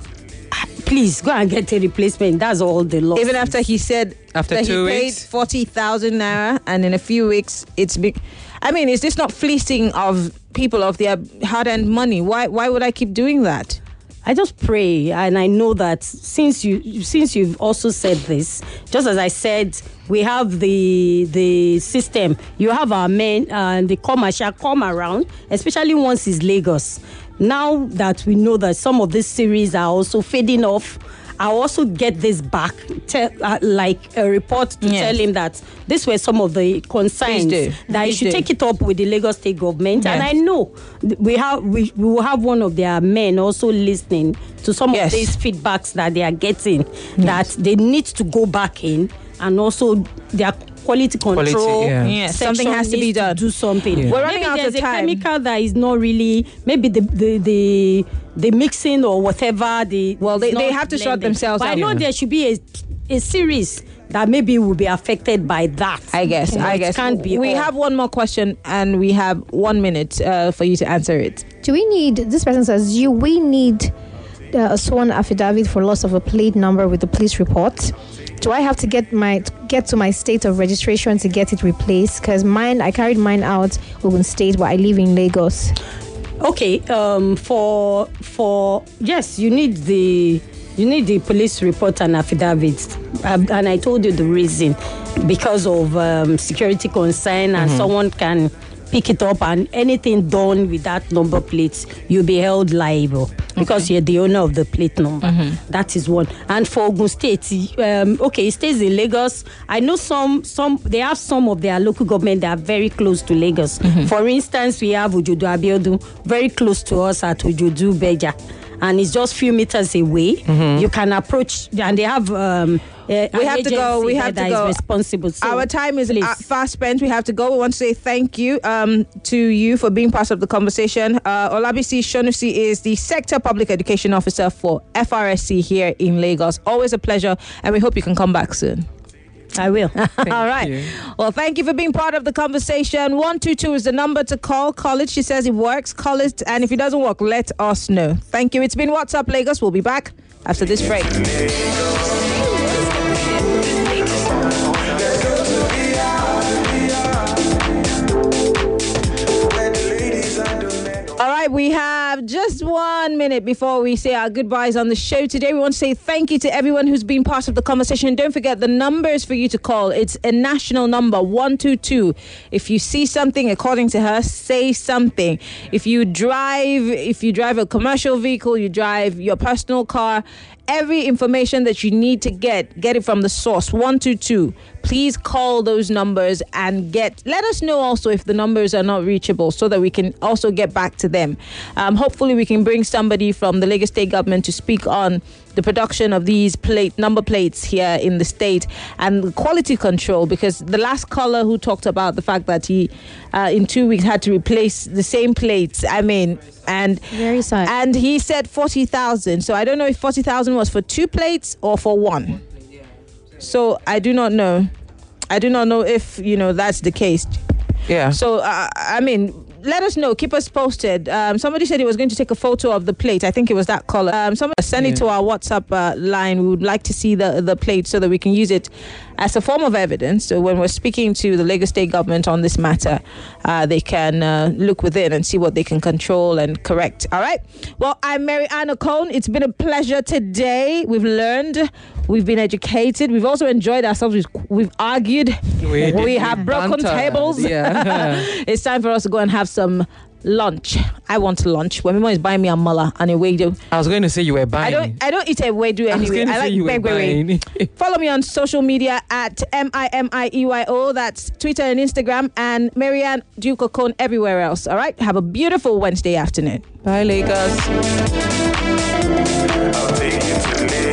please go and get a replacement. That's all the law Even says. after he said after that two he weeks? paid forty thousand naira and in a few weeks it's big. I mean, is this not fleecing of people of their hard-earned money? Why, why would I keep doing that? I just pray, and I know that since you since you've also said this, just as I said, we have the the system. You have our men, and the commercial come around, especially once it's Lagos. Now that we know that some of these series are also fading off, I'll also get this back, tell, uh, like a report to yes. tell him that these were some of the concerns that Please he should do. take it up with the Lagos State government. Yes. And I know we have we, we will have one of their men also listening to some yes. of these feedbacks that they are getting, yes. that they need to go back in and also their quality control. Quality, yeah. Yes, something has to be done. To do something. Yeah. We're running maybe out there's of time. a chemical that is not really. Maybe the the the, the mixing or whatever. The well, they, they have to sort themselves but out. I know yeah. there should be a a series that maybe will be affected by that. I guess. You know, I guess. Can't be. We all. have one more question, and we have one minute uh, for you to answer it. Do we need? This person says, "You we need uh, a sworn affidavit for loss of a plate number with the police report. Do I have to get my get to my state of registration to get it replaced? Because mine, I carried mine out Ogun State, but I live in Lagos." Okay. Um. For for yes, you need the you need the police report and affidavit, um, and I told you the reason, because of um, security concern, and mm-hmm. someone can pick it up, and anything done with that number plate, you'll be held liable because okay. you're the owner of the plate number. Mm-hmm. That is one. And for Ogun State, um, okay, it stays in Lagos. I know some, some they have some of their local government that are very close to Lagos. Mm-hmm. For instance, we have Ojodu Abiodun, very close to us at Ojodu Beja. And it's just few meters away. Mm-hmm. You can approach, and they have. Um, uh, we have to go. We have to go. Responsible. So, our time is uh, fast spent. We have to go. We want to say thank you um, to you for being part of the conversation. Uh, Olabisi Shonusi is the Sector Public Education Officer for F R S C here in Lagos. Always a pleasure, and we hope you can come back soon. I will. All right. You. Well, thank you for being part of the conversation. one two two is the number to call. Call it. She says it works. Call it. And if it doesn't work, let us know. Thank you. It's been What's Up Lagos. We'll be back after this break. All right, we have just one minute before we say our goodbyes on the show today. We want to say thank you to everyone who's been part of the conversation. Don't forget the numbers for you to call. It's a national number, one two two. If you see something, according to her, say something. If you drive, if you drive a commercial vehicle, you drive your personal car, every information that you need to get, get it from the source, one two two. please call those numbers and get, let us know also if the numbers are not reachable so that we can also get back to them. Um, hopefully we can bring somebody from the Lagos State government to speak on the production of these plate number plates here in the state and the quality control, because the last caller who talked about the fact that he uh, in two weeks had to replace the same plates, I mean, and very sad. And he said forty thousand. So I don't know if forty thousand was for two plates or for one. So I do not know. I do not know if, you know, that's the case. Yeah. So, uh, I mean, let us know. Keep us posted. Um, somebody said he was going to take a photo of the plate. I think it was that color. Um, somebody send yeah. it to our WhatsApp uh, line. We would like to see the, the plate so that we can use it as a form of evidence. So when we're speaking to the Lagos State government on this matter, uh, they can uh, look within and see what they can control and correct. All right. Well, I'm Mary Ann Okon. It's been a pleasure today. We've learned. We've been educated. We've also enjoyed ourselves. We've, we've argued. We, we have broken banter. tables. Yeah. It's time for us to go and have some lunch. I want lunch. When my mom is buying me a mala and a wedu. I was going to say you were buying. I don't. I don't eat a wedu anyway. I, I like you were buying. Follow me on social media at M I M I E Y O. That's Twitter and Instagram, and Marianne Duke Okon everywhere else. All right. Have a beautiful Wednesday afternoon. Bye, Lagos. I'll take you to